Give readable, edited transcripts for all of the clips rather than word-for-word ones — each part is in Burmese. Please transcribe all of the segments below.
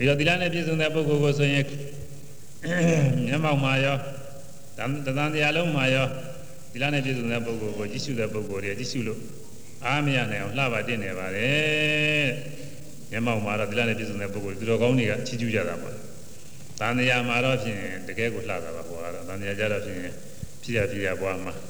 ပြီးတော့သီလနဲ့ပြည့်စုံတဲ့ပုဂ္ဂိုလ်ကိုဆိုရင်မျက်မှောက်မှာရောတန်တရားလုံးမှာရောသီလနဲ့ပြည့်စုံတဲ့ပုဂ္ဂိုလ်ကိုကြည့်ရှုတဲ့ပုဂ္ဂိုလ်တွေကြည့်ရှုလို့အားမရနိုင်အောင်လှပါတင်နေပါတယ်မျက်မှောက်မှာတော့သီလနဲ့ပြည့်စုံတဲ့ပုဂ္ဂိုလ်သူတော်ကောင်းတွေကချီးကျူးကြတာပေါ့တန်တရားမှာတော့ဖြင့်တကယ်ကိုလှတာပါဟောတော့တန်တရားကြတော့ဖြင့်ဖြစ်ရဘွားမှာ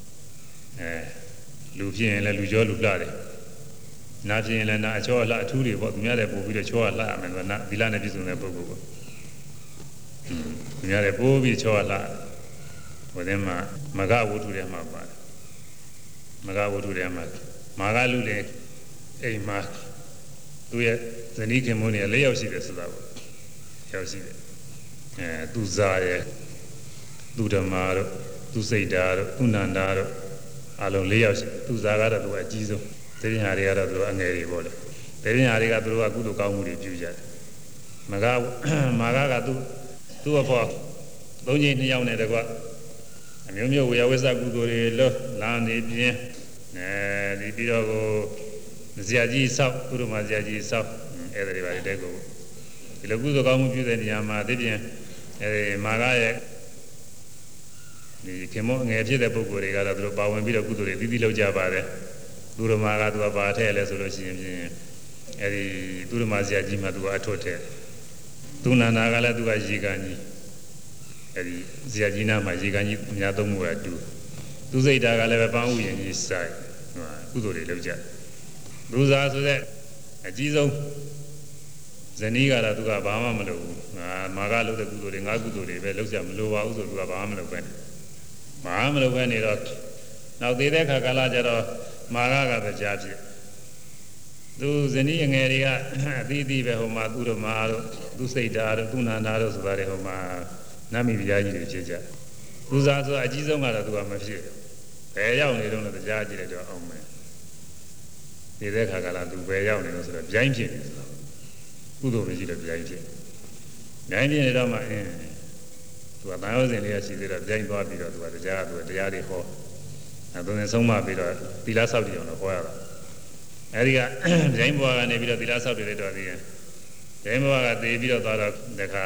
လူဖြစ်ရင်လည်းလူကျော်လူလှတယ်နာဖြစ်ရင်လည်းနာအချောလှအထူးတွေပေါ့သူများတွေပို့ပြီးတော့ချောလှရမယ်ဆိုတော့သီလနဲ့ပြည့်စုံတဲ့ပုဂ္ဂိုလ်ကိုသူများတွေပို့ပြီးချောလှဟိုထဲမှာမဂဝတ္ထုထဲမှာပါတယ်မဂဝတ္ထုထဲမှာမာဂလူလေအိမ်မှာသူရဲ့ဇနီးခင်မွန်းတွေ၄ယောက်ရှိတယ်ဆိုတာပေါ့ယောက်ရှိတယ်သူဇာရဲ့သူဓမ္မာတို့သူစိတ်ဓာတို့သူနန္ဒာတို့အလုံး၄ယောက်ရှိသူဇာကတော့သူကအကြီးဆုံးဒေဝညာတွေကတော့သူအငယ်တွေပေါ့လေဒေဝညာတွေကသူတို့ကကုသိုလ်ကောင်းမှုတွေပြုကြတယ်မာဂကသူ့အဖေသုံးကြီး2ယောက်နဲ့တကွအမျိုးမျိုးဝေယဝိသကုသိုလ်တွေလွတ်လာနေပြင်းဒီပြီးတော့ကိုဇာကြီးဆောက်သူတို့မှာဇာကြီးဆောက်အဲ့ဒါတွေပါတဲ့ကိုဒီလိုကုသိုလ်ကောင်းမှုပြုတဲ့နေရာမှာဒီပြင်မာဂရဲ့ဒီခင်မအငယ်ဖြစ်တဲ့ပုဂ္ဂိုလ်တွေကတော့သူတို့ပါဝင်ပြီးတော့ကုသိုလ်တွေပြီးလုပ်ကြပါတယ်သူတို့မာဂသူကပါထဲလဲဆိုလို့ရှိရင်ဖြင့်အဲ့ဒီသူတို့မှာဇာကြီးမှာသူကအထွတ်ထဲသူနန္ဒာကလည်းသူကရေကန်ကြီးအဲ့ဒီဇာကြီးနာမှာရေကန်ကြီးအများသုံးမှုကတူသူစိတ်ဓာတ်ကလည်းပဲပန်းဥယျာဉ်ကြီးဆိုင်ကုသိုလ်တွေလုပ်ကြလူစားဆိုတဲ့အကြီးဆုံးဇနီးကတော့သူကဘာမှမလုပ်ဘူးမာဂလုပ်တဲ့ကုသိုလ်တွေငါကုသိုလ်တွေပဲလုပ်ကြမလို့ပါဘူးဆိုသူကဘာမှမလုပ်ပဲနေတော့နောက်သေးတဲ့ခါကာလကျတော့မာဂကပဲကြားဖြစ်သူဇနီးအငယ်တွေကအသီးသီးပဲဟိုမှာသူတို့မာတို့သူစိတ်ဓာတ်တို့သူနန္ဒာတို့ဆိုတာတွေဟိုမှာနတ်မိဖုရားကြီးတွေဖြစ်ကြလူစားဆိုအကြီးဆုံးကတော့သူကမဖြစ်ဘယ်ရောက်နေတော့လဲကြားကြည့်လိုက်တော့အောင်မယ်နေတဲ့ခါကလာသူဘယ်ရောက်နေလို့ဆိုတော့ပြိုင်းဖြစ်နေဆိုတော့ကုသိုလ်မရှိတော့ပြိုင်းဖြစ်နေတော့မှသူကတန်ရုံးစဉ်လေးရရှိသေးတော့ပြိုင်းသွားပြီးတော့သူကတရားတွေဟောသူနဲ့ဆုံးမပြီးတော့သီလဆောက်တည်အောင်လို့ဟောရတာအဲဒီကပြိုင်းဘွားကနေပြီးတော့သီလဆောက်တည်လိုက်တော့ဒီပြိုင်းဘွားကတည်ပြီးတော့သွားတော့တခါ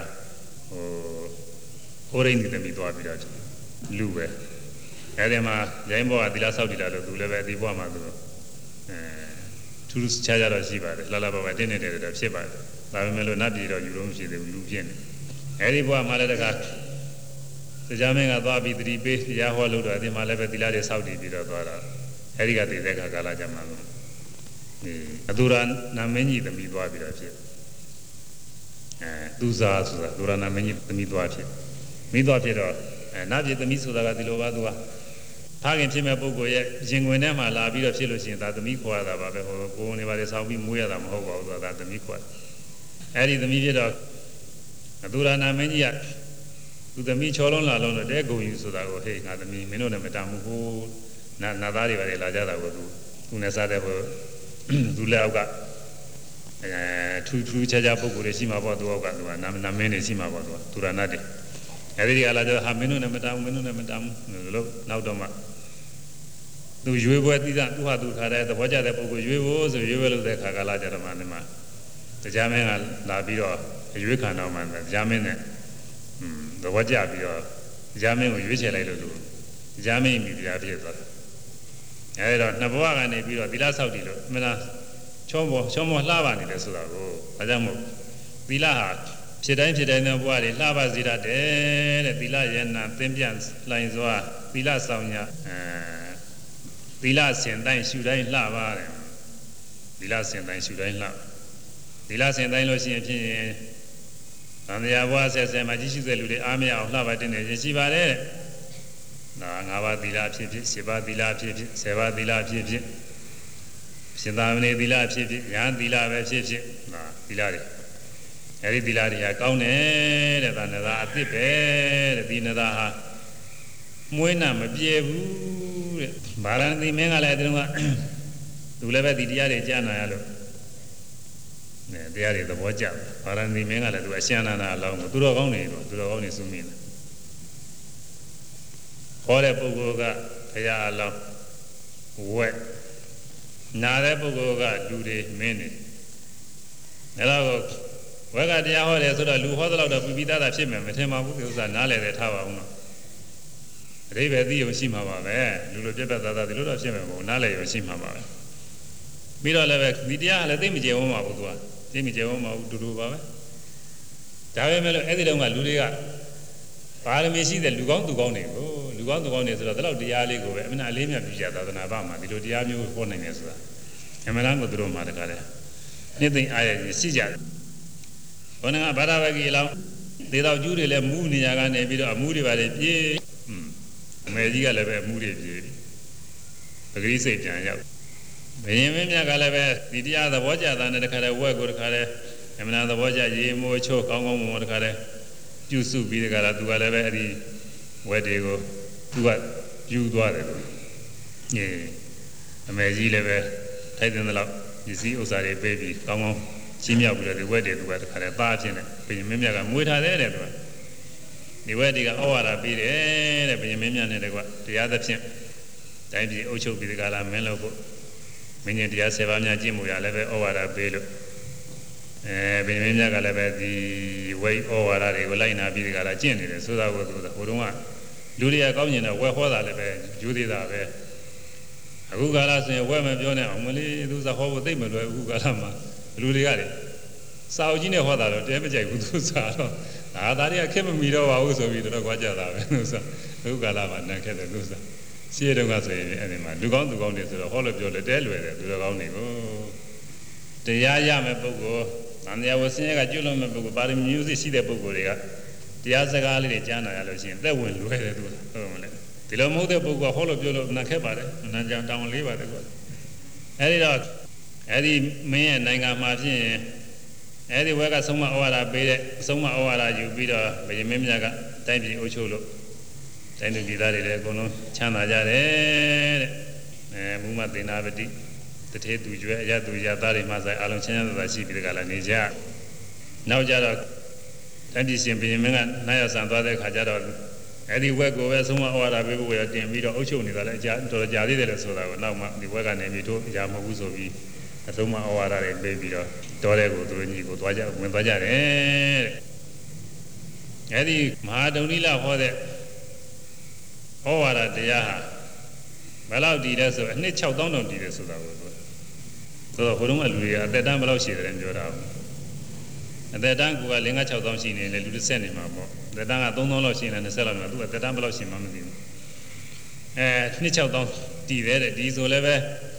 ဟိုရင်းနေတယ်ပြီးသွားပြီးတော့လူပဲအဲဒီမှာပြိုင်းဘွားကသီလဆောက်တည်လာလို့သူလည်းပဲဒီဘွားမှာသူထူးခြားကြတော့ရှိပါတယ်လှလှပပတင်းနေတယ်တော့ဖြစ်ပါတယ်ဒါပေမဲ့လို့နတ်ပြည်တော့ယူလို့မရှိသေးဘူးလူဖြစ်နေအဲဒီဘွားမှာလည်းတခါတရားမင်းကသွားပြီးသတိပေးတရားဟောလို့တော့ဒီမှာလည်းပဲသီလတွေစောင့်တည်ပြီးတော့သွားတာအဲဒီကတည်တဲ့ခါကာလကြမှာလို့အတူရနာမင်းကြီးသမီးသွားပြီးတော့ဖြစ်သူစားဆိုတာဒူရနာမင်းကြီးသမီးသွားဖြစ်မိသွားဖြစ်တော့နတ်ပြည်သမီးဆိုတာကဒီလိုပါသူကထားခင်ဖြစ်မဲ့ပုဂ္ဂိုလ်ရဲ့ရင်ခွင်ထဲမှာလာပြီးတော့ဖြစ်လို့ရှိရင်ဒါသမီးခေါ်ရတာပါပဲဟိုကိုယ်နေပါလေဆောင်းပြီးမွေးရတာမဟုတ်ပါဘူးဆိုတာသမီးခေါ်အဲဒီသမီးဖြစ်တော့အတူရနာမင်းကြီးကသူသမီးချောလုံးလာလုံးတော့တဲဂုံယူဆိုတာကိုဟေးငါသမီးမင်းတို့နဲ့မတမ်းဘူးဟိုနာသားတွေပါလေလာကြတာကိုသူနဲ့စားတဲ့ဟိုသူလက်အောက်ကထူးခြားပုဂ္ဂိုလ်တွေရှိမှာပေါ့သူအောက်ကသူကနာမင်းတွေရှိမှာပေါ့သူကသူရနာတွေအဲဒီကလာကြဟာမင်းတို့နဲ့မတမ်းဘူးလို့နောက်တော့မှသူရွေးပွဲသီးသသူဟာသူခါတဲ့သဘောကျတဲ့ပုဂ္ဂိုလ်ရွေးဖို့ဆိုရွေးပွဲလုပ်တဲ့ခါကလာကြတော့မှဒီမှာတရားမင်းကလာပြီးတော့ရွေးခံတော့မှတရားမင်းနဲ့သဘောကျပြီးတော့တရားမင်းကိုရွေးချယ်လိုက်လို့တရားမင်းမိဖုရားဖြစ်သွားတယ်အဲဒီတော့နှစ်ဘဝကနေပြီးတော့သီလဆောက်တည်လို့မလားချောမောလှပနေတယ်ဆိုတာကိုဒါကြောင့်မို့သီလဟာဖြစ်တိုင်းတဲ့ဘဝတွေလှပစေတတ်တယ်တဲ့သီလရဲ့နာသင်ပြန်လှိုင်စွာသီလဆောင်ညာသီလစင်တိုင်းရှုတိုင်းလှပါတယ်သီလစင်တိုင်းရှုတိုင်းလှသီလစင်တိုင်းလို့ရှိရင်ဖြစ်ရင်သံဃာဘဝဆက်မှာကြီးစုတဲ့လူတွေအားမရအောင်လှပတင်နေရရှိပါတယ်ဒါ၅ပါးသီလဖြစ်ဖြစ်7ပါးသီလဖြစ်ဖြစ်10ပါးသီလဖြစ်ဖြစ်ရှင်သာမဏေသီလဖြစ်ဖြစ်ညာသီလပဲဖြစ်ဖြစ်ဒါသီလတွေအဲဒီသီလတွေကကောင်းတယ်တဲ့ဒါနဲ့သာအသစ်ပဲတဲ့ဒီနသာဟာမွေးနာမပြေဘူးတဲ့ဗာရဏသီမင်းကလည်းအဲဒီတော့သူလည်းပဲဒီတရားတွေကြားနာရလို့တရားတွေသဘောကျဗာရဏသီမင်းကလည်းသူအရှန္ဒနာအလောင်းကိုသူတော်ကောင်းနေတော့သူတော်ကောင်းနေစုမိတယ်ခေါ်တဲ့ပုဂ္ဂိုလ်ကဘုရားအလောင်းဝက်နာတဲ့ပုဂ္ဂိုလ်ကလူတွေမင်းနေအဲတော့ဝက်ကတရားဟောတယ်ဆိုတော့လူဟောသလောက်တော့ပြပိသားတာဖြစ်မယ်မထင်ပါဘူးဒီဥစ္စာနားလည်တယ်ထားပါအောင်တော့အဓိပ္ပာယ်သိရုံရှိမှာပါပဲလူလိုပြတ်ပြတ်သားသားဒီလိုတော့ဖြစ်မယ်မဟုတ်နားလည်ရုံရှိမှာပါပဲပြီးတော့လည်းပဲဒီတရားလည်းသိမကျေဝန်းပါဘူးသူကသိမကျေဝန်းပါဘူးတူတူပါပဲဒါပဲမဲ့လို့အဲ့ဒီတုန်းကလူတွေကပါရမီရှိတဲ့လူကောင်းသူကောင်းတွေကိုလူကောင်းသူကောင်းတွေဆိုတော့ဒီလောက်တရားလေးကိုပဲအမှန်အလေးမြတ်ပြကြသာသနာ့ဘာမှာဒီလိုတရားမျိုးဟောနိုင်တယ်ဆိုတာအမှန်တမ်းကိုသူတို့မှတကားတယ်နေ့သိအားရရှိကြတယ်ဘုန်းကဘာသာဝဂီအလောင်းဒေတော်ကျူးတွေလည်းမူးနေရကနေပြီးတော့အမှုတွေပါလေပြေးအမေကြီးကလည်းပဲအမှုတွေပြေးပဂရိစိတ်ပြန်ရောက်ဘယင်မင်းမြတ်ကလည်းပဲဒီတရားသဘောကျတာနဲ့တခါတည်းဝက်ကိုတခါတည်းအမှန်သဘောကျရေမိုးချိုးကောင်းကောင်းမွန်မွန်တခါတည်းပြုစုပြီးတခါတော့သူကလည်းပဲအဲ့ဒီဝက်တွေကိုသူကယူသွားတယ်လို့အမေကြီးလည်းပဲထိုက်တဲ့လောက်ပစ္စည်းဥစ္စာတွေပေးပြီးကောင်းကောင်းရှင်းမြောက်ပြီးတော့ဒီဝက်တွေသူကတခါတည်းသားဖြစ်နေဘယင်မင်းမြတ်ကမွေးထားတယ်တဲ့သူကဒီဝက်တွေကဩဝါဒပေးတယ်တဲ့ဘယင်မင်းမြတ်နဲ့တကွတရားသဖြင့်တိုင်းပြည်အုပ်ချုပ်ပြီးတခါလာမင်းလို့ဖို့မင်းကြီးတရား7ပါးများကျင့်မှုရလည်းပဲဩဝါဒပေးလို့ဘယင်မင်းမြတ်ကလည်းပဲဒီဝိဩဝါဒတွေကိုလိုက်နာပြီးတခါလာကျင့်နေတယ်ဆိုတာကိုသူကဟိုတုန်းကလူတွေကကောင်းကျင်တော့ဝက်ဟောတာလည်းပဲယူသေးတာပဲအခုကာလဆိုရင်ဝက်မပြောနဲ့အောင်မလေးသူစဟောဖို့သိမလွယ်အခုကာလမှာလူတွေကလေစာအုပ်ကြီးနဲ့ဟောတာတော့တဲမကြိုက်ဘူးသူစားတော့ဒါတွေကခက်မမီတော့ပါဘူးဆိုပြီးတော့ကြွားကြတာပဲသူစားအခုကာလမှာနန်းခက်တယ်သူစားရှင်းတုန်းကဆိုရင်အဲ့ဒီမှာလူကောင်းသူကောင်းတွေဆိုတော့ဟောလို့ပြောလို့တဲလွယ်တယ်သူတော်ကောင်းတွေကိုတရားရမယ့်ပုဂ္ဂိုလ်သံဃာဝဆင်းရဲကကျွလွန်မဲ့ပုဂ္ဂိုလ်ပါရမီမျိုးစစ်ရှိတဲ့ပုဂ္ဂိုလ်တွေကတရားစကားလေးတွေကြားနာရလို့ရှိရင်သက်ဝင်လွယ်တယ်သူဟုတ်မလဲဒီလိုမဟုတ်တဲ့ပုဂ္ဂိုလ်ကဟောလို့ပြောလို့နန်းခက်ပါတယ်နန်းကြောင်တောင်းလေးပါတယ်ကွာအဲ့ဒီတော့အဲ့ဒီမင်းရဲ့နိုင်ငံမှာဖြစ်ရင်အဲ့ဒီဘက်ကဆုံးမဩဝါဒပေးတဲ့ဆုံးမဩဝါဒယူပြီးတော့ဘယင်မင်းမြတ်ကတိုင်းပြည်အုပ်ချုပ်လို့တိုင်းသူပြည်သားတွေလည်းအကုန်လုံးချမ်းသာကြတယ်တဲ့မူမသေနာပတိတထေသူကျွဲအရသူရသားတွေမှဆိုင်အလုံးချမ်းသာသာရှိပြီးတကလာနေကြနောက်ကြတော့တိုင်းပြည်ရှင်ဘယင်မင်းကနိုင်ရဆန်သွားတဲ့ခါကျတော့အဲ့ဒီဘက်ကိုပဲဆုံးမဩဝါဒပေးဖို့ရတင်ပြီးတော့အုပ်ချုပ်နေတာလည်းအကြာတော်ကြာသေးတယ်လို့ဆိုတာကိုနောက်မှဒီဘက်ကနေပြီးတို့အရာမဟုတ်ဘူးဆိုပြီးအဆုံးမဩဝါဒတွေပေးပြီးတော့တော်တဲ့ကိုသူတို့ညီကိုသွားကြဝင်သွားကြတယ်တဲ့အဲဒီမဟာဒုံနိလဟောတဲ့ဩဝါဒတရားဟာဘယ်လောက်တည်လဲဆိုအနှစ်6000တောင်တည်တယ်ဆိုတာကိုဆိုတော့ဟိုတုန်းကလူတွေကအသက်တန်းဘယ်လောက်ရှိတယ်လဲပြောတာအသက်တန်းက5 6000ရှိနေတယ်လူတစ်ဆက်နေမှာပေါ့အသက်တန်းက3000လောက်ရှိနေတယ်20လောက်နေမှာသူကအသက်တန်းဘယ်လောက်ရှိမှမသိဘူးနှစ်6000တည်တယ်တဲ့ဒီဆိုလည်းပဲ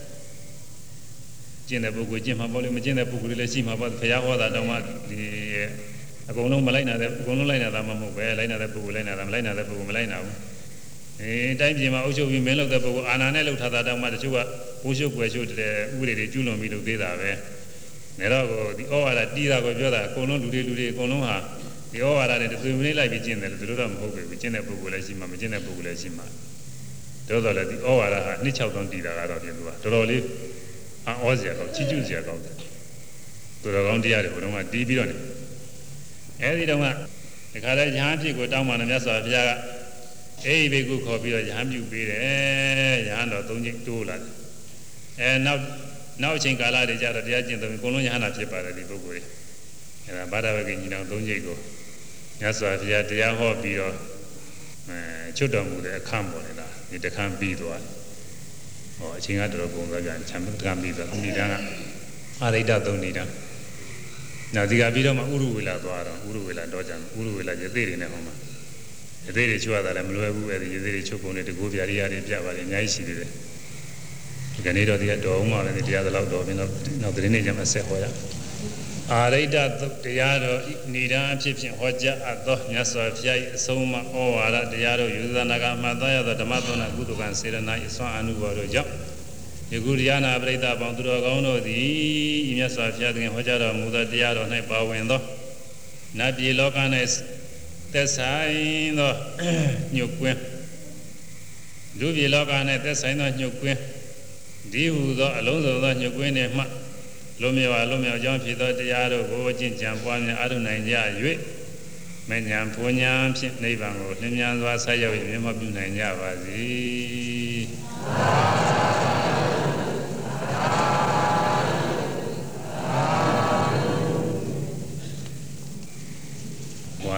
ကျင့်တဲ့ပုဂ္ဂိုလ်ကျင့်မှာပေါ့လေမကျင့်တဲ့ပုဂ္ဂိုလ်တွေလည်းရှိမှာပေါ့ဘုရားဟောတာတောင်မှဒီအကုန်လုံးမလိုက်နိုင်တဲ့အကုန်လုံးလိုက်နိုင်တာမှမဟုတ်ပဲလိုက်နိုင်တဲ့ပုဂ္ဂိုလ်လိုက်နိုင်တာမလိုက်နိုင်တဲ့ပုဂ္ဂိုလ်မလိုက်နိုင်ဘူးတိုင်းပြည်မှာအုပ်ချုပ်ပြီးမင်းလုပ်တဲ့ပုဂ္ဂိုလ်အာဏာနဲ့လှုပ်ထားတာတောင်မှတချို့ကဘိုးရှုပ်ွယ်ရှုပ်တဲ့ဥပဒေတွေကျူးလွန်ပြီးလုပ်သေးတာပဲနေတော့ဒီဩဝါဒတီးတာကိုပြောတာအကုန်လုံးလူတွေအကုန်လုံးဟာဒီဩဝါဒနဲ့သူမင်းလိုက်ပြီးကျင့်တယ်လို့သူတို့တော့မဟုတ်ဘူးကျင့်တဲ့ပုဂ္ဂိုလ်လည်းရှိမှာမကျင့်တဲ့ပုဂ္ဂိုလ်လည်းရှိမှာတော်တော်လည်းဒီဩဝါဒဟာနှစ်6000တည်တာကတော့ပြင်သူကတော်တော်လေးအောစရာကောင်းချီးကျူးစရာကောင်းတယ်သူတော်ကောင်းတရားတွေဘုရားကတီးပြီးတော့နေအဲဒီတော့ကဒီခါလဲရဟန်းဖြစ်ကိုတောင်းပါနဲ့မြတ်စွာဘုရားကအေးဘေကုခေါ်ပြီးတော့ရဟန်းပြုပေးတယ်ရဟန်းတော်3ချိန်တိုးလာတယ်နောက်အချိန်ကာလတွေကျတော့တရားကျင့်သုံးအကုန်လုံးရဟန္တာဖြစ်ပါတယ်ဒီပုဂ္ဂိုလ်တွေအဲဒါဘာသာဝဂ္ဂညီနောင်3ချိန်ကိုမြတ်စွာဘုရားတရားဟောပြီးတော့ချွတ်တော်မူတဲ့အခမ်းပေါ်လေလားဒီတခမ်းပြီးသွားဟောအချိန်ကတော်တော်ကုန်သွားကြတယ်ခြံတခမ်းပြီးသွားနိဒာကအရိဒ3နိဒာနောက်ဒီကပြီးတော့မှဥရဝေလာသွားတော့ဥရဝေလာတော့ကြံဥရဝေလာရသေးတွေနဲ့ဟောမှာရသေးတွေချွတ်ရတာလည်းမလွယ်ဘူးအဲဒီရသေးတွေချုပ်ကုန်တဲ့တကူပြရိယာတွေပြပါလေအများကြီးရှိသေးတယ်ဒီကနေ့တော့ဒီကတော်အောင်မှလည်းတရားသလောက်တော်ပြီးတော့နောက်သတင်းတွေကျမှဆက်ဟောရအာရိဒတရားတော်နိဒာအဖြစ်ဖြင့်ဟောကြားအပ်သောမြတ်စွာဘုရား၏အဆုံးအမဩဝါဒတရားတော်ယူဇနာကမှတ်သားရသောဓမ္မသောနာကုသကံစေရနာ၏ဆွမ်းအနုဘော်တို့ကြောင့်ယခုတရားနာပရိသတ်ပေါင်းသူတော်ကောင်းတို့သည်ဤမြတ်စွာဘုရားသခင်ဟောကြားတော်မူသောတရားတော်၌ပါဝင်သောနတ်ပြည်လောက၌သက်ဆိုင်သောညှုပ်ကွင်းလူပြည်လောက၌သက်ဆိုင်သောညှုပ်ကွင်းဒီဟုသောအလုံးစုံသောညှုပ်ကွင်းတွေမှလုံးမြောက်ကြောင်းဖြစ်သောတရားတို့ကိုကျင့်ကြံပွားများအားထုတ်နိုင်ကြ၍မဉ္ဇဉ်ဘုံညာဖြင့်နိဗ္ဗာန်ကိုလင်းမြန်စွာဆက်ရောက်မြတ်မပြုနိုင်ကြပါစေ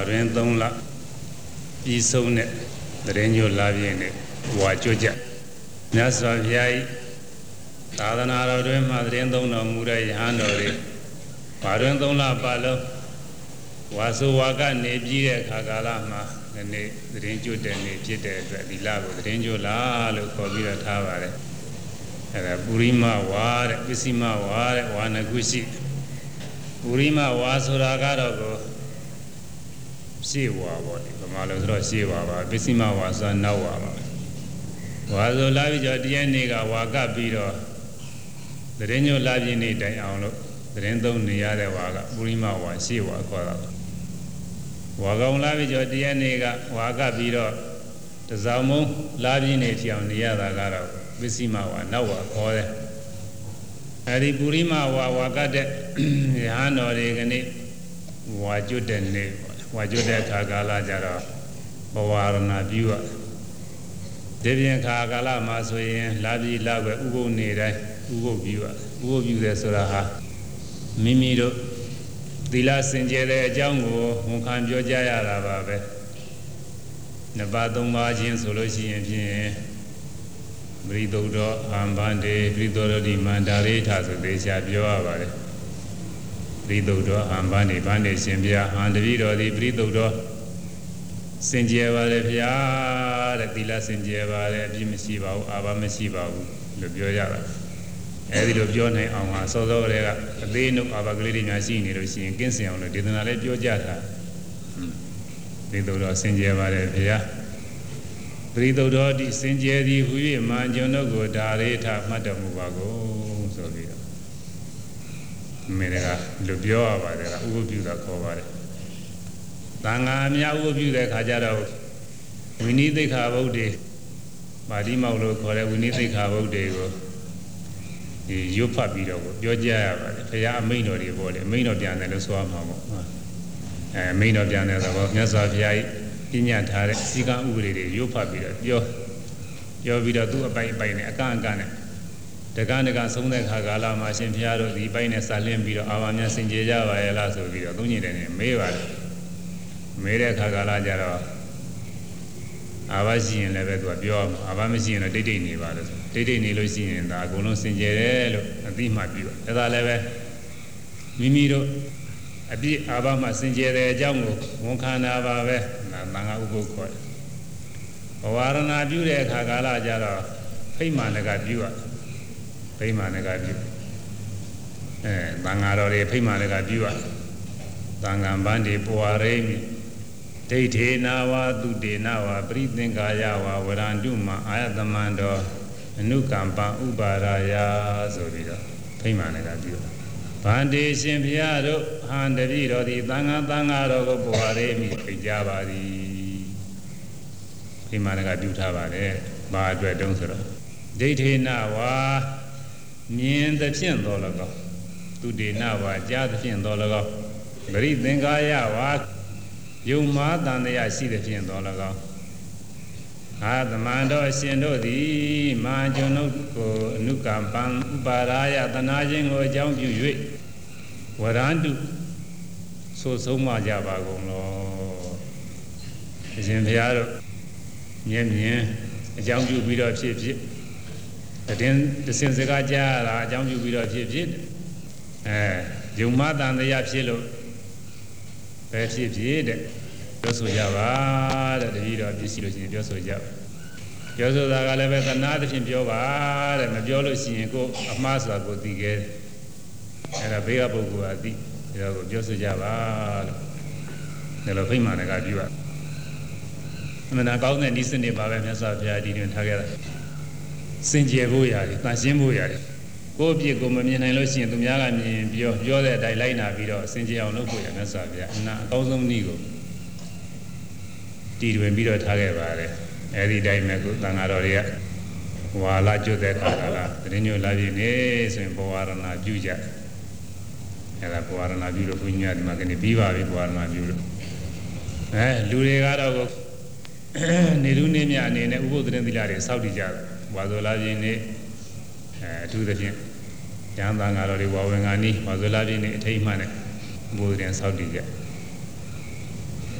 တွင်3လပြီးဆုံးတဲ့တရင်ညိုလာပြင်းနဲ့ဝါကြွကြမြတ်စွာဘုရား၏သာသနာတော်တွင်မှတရင်သုံးတော်မူတဲ့ယဟန်တော်တွေဘာတွင်3လပတ်လုံးဝါဆိုဝါကနေပြီးတဲ့အခါကာလမှာဒီနေ့တရင်ကျွတ်တဲ့နေ့ဖြစ်တဲ့အတွက်ဒီလကိုတရင်ကျွတ်လာလို့ခေါ်ပြီးတော့ထားပါတယ်အဲဒါပုရိမဝါတဲ့ပစ္စည်းမဝါတဲ့ဝါနှစ်ခုရှိပုရိမဝါဆိုတာကတော့ကိုရှေ့ဝါပေါ့ဒီဗမာလိုဆိုတော့ရှေ့ဝါပါပစ္စည်းမဝါဆိုတာနောက်ဝါပါဝါဆိုလာပြီးတော့တရက်နေ့ကဝါကပြီးတော့တရင်ညိုလာပြင်းနေတိုင်အောင်လို့တရင်သုံးနေရတဲ့ဝါကပုရိမဝါရှေ့ဝါခေါ်တာဝါကောင်လာပြီးတော့တရက်နေ့ကဝါကပြီးတော့တစောင်းမုံလာပြင်းနေထီအောင်နေရတာကတော့ပစ္စည်းမဝါနောက်ဝါခေါ်တယ်အဲဒီပုရိမဝါဝါကတဲ့ယဟန်တော်တွေကနေ့ဝါကျွတ်တဲ့နေ့ဝါကျွတ်တဲ့အခါကာလကြတော့ဘဝရဏပြုရဒီပြင်ခါကာလမှာဆိုရင်လာပြီးလာပဲဥပုပ်နေတိုင်းဥပုပ်ပြုရဥပုပ်ပြုတယ်ဆိုတာဟာမိမိတို့သီလစင်ကြယ်တဲ့အကြောင်းကိုဝန်ခံပြောကြရတာပါပဲနှစ်ပါးသုံးပါးချင်းဆိုလို့ရှိရင်ဖြင့်ပရိသုဒ္ဓအံဘန္တေပရိသောရတိမန္တာရိထဆိုသေးချာပြောရပါတယ်ပရိသုဒ္ဓအံဘန္တေဘန္တေရှင်ဘုရားအံတပိတော်သည်ပရိသုဒ္ဓစင်ကြယ်ပါလေဘုရားတဲ့သီလစင်ကြယ်ပါလေအပြစ်မရှိပါဘူးအာဘမရှိပါဘူးလို့ပြောရတာအဲဒီလိုပြောနိုင်အောင်ဟာစောစောကလေးကအသေးနှုတ်အာဘကလေးတွေများရှိနေလို့ရှိရင်ကင်းစင်အောင်လို့ဒေသနာလေးပြောကြတာပရိသုဒ္ဓစင်ကြယ်ပါလေဘုရားပရိသုဒ္ဓတိစင်ကြယ်သည်ဟူ၍မာကျွန်တို့ကိုဒါရေထမှတ်တော်မူပါကုန်ဆိုပြီးတော့မေရကလူပြောရပါတယ်ကဥပပြုတာခေါ်ပါတယ်သံဃာအများဥပပြုတဲ့ခါကျတော့ဝိနည်းသိက္ခာဘုဒ္ဓေပါဠိမောက်လို့ခေါ်တဲ့ဝိနည်းသိက္ခာဘုဒ္ဓေကိုဒီရွတ်ဖတ်ပြီးတော့ပြောကြရပါတယ်ဘုရားအမိန့်တော်တွေပေါ့လေအမိန့်တော်ပြန်တယ်လို့ဆိုရမှာပေါ့အမိန့်တော်ပြန်တယ်ဆိုတော့မြတ်စွာဘုရားပြညတ်ထားတဲ့စီကံဥပဒေတွေရုပ်ဖတ်ပြီးတော့ပြောပြီးတော့သူ့အပိုင်နဲ့အကန့်အကန့်နဲ့တက္ကနာဆုံးတဲ့ခါကာလမှာရှင်ဘုရားတို့ဒီပိုင်နဲ့စာလင်းပြီးတော့အာဝါမြတ်စင်ကြယ်ကြပါရဲ့လားဆိုပြီးတော့သုံးညင်တယ်နဲ့မေးပါတယ်မေးတဲ့ခါကာလကျတော့အာဝါရှိရင်လည်းပဲသူကပြောအာဝါမရှိရင်တော့တိတ်တိတ်နေပါလို့တိတ်တိတ်နေလို့ရှိရင်ဒါအကုန်လုံးစင်ကြယ်တယ်လို့အသိမှပြုတယ်ဒါလည်းပဲမိမိတို့အပြည့်အာဘမှစင်ကြယ်တဲ့အကြောင်းကိုဝန်ခံတာပါပဲသံဃာဥပုပ်ခေါ်တယ်ဘဝရဏပြုတဲ့အခါကာလကြတော့ဖိမာနကပြုရဖိမာနကပြုသံဃာတော်တွေဖိမာနကပြုရသံဃာဗန္ဒီပွာရိမိဒိဋ္ဌေနာဝသုတေနာဝပရိသင်္ကာယဝဝရန္တုမအာယတမန္တောအနုကမ္ပဥပါရာယဆိုပြီးတော့ဖိမာနကပြုရဗန္တေရှင်ဘုရားတို့ဟန်တပိတော်သည်သံဃာတော်ကိုပွာရိမိဖိတ်ကြပါသည်ဖိမာနကပြုထားပါတယ်ဘာအတွက်တုံးဆိုတော့ဒိဋ္ဌေနဝါမြင်သဖြင့်တော်၎င်းသူတေနဝါကြားသဖြင့်တော်၎င်းပရိသင်္ကာယဝါယုံမာတန်တရားရှိသဖြင့်တော်၎င်းအာသမန္တောရှင်တို့သည်မာကျွန်ုပ်ကိုအနုကမ္ပံဥပါရာယတနာခြင်းကိုအကြောင်းပြု၍ဝရန္တုဆိုဆုံးမကြပါကုန်လောအရှင်ဘုရားတို့မြင်အကြောင်းပြုပြီးတော့ဖြစ်တည်တစင်စကားကြားရတာအကြောင်းပြုပြီးတော့ဖြစ်ယုံမတန်တရားဖြစ်လို့ပဲဖြစ်တဲ့ပြောဆိုကြပါတဲ့တတိတော်ပြည့်စုံလို့ရှိရင်ပြောဆိုကြပြောဆိုတာကလည်းပဲသနာသဖြင့်ပြောပါတဲ့မပြောလို့ရှိရင်ကိုအမှားဆိုတာကိုသိခဲ့အဲ့ဒါဘေးကပုဂ္ဂိုလ်အသိဒါကိုပြောဆိုကြပါလို့ဒါလိုဖိမာနကပြုရအမှန်ကောင်းတဲ့ဤစနစ်ပါပဲမြတ်စွာဘုရားဒီတွင်ထားခဲ့တာစင်ကြယ်ဖို့ရတယ်တန်ရှင်းဖို့ရတယ်ကိုယ့်အပြစ်ကိုမမြင်နိုင်လို့ရှိရင်သူများကမြင်ပြောတဲ့အတိုင်းလိုက်နာပြီးတော့စင်ကြယ်အောင်လုပ်ဖို့ရမြတ်စွာဘုရားအကောင်းဆုံးနည်းကိုတည်တွင်ပြီးတော့ထားခဲ့ပါတယ်အဲဒီတိုင်းမဲ့ကိုသံဃာတော်တွေကဝါလာကျွတ်တဲ့ခါကလာတရင်ညိုလာပြီနေဆိုရင်ဘဝရဏပြုကြအဲဒါဘဝရဏပြုလို့ဘုန်းကြီးကဒီမှာကနေပြီးပါပြီဘဝရဏပြုလို့လူတွေကတော့နေလူနေမြအနေနဲ့ဥပုသ္တရင်သီလတွေစောင့်တည်ကြတယ်ဝါဆိုလာပြီနေအထူးသဖြင့်ဉာဏ်သံဃာတော်တွေဝါဝင်ကနီးဝါဆိုလာပြီနေအထိတ်မှနဲ့ဥပုသ္တရင်စောင့်တည်ကြ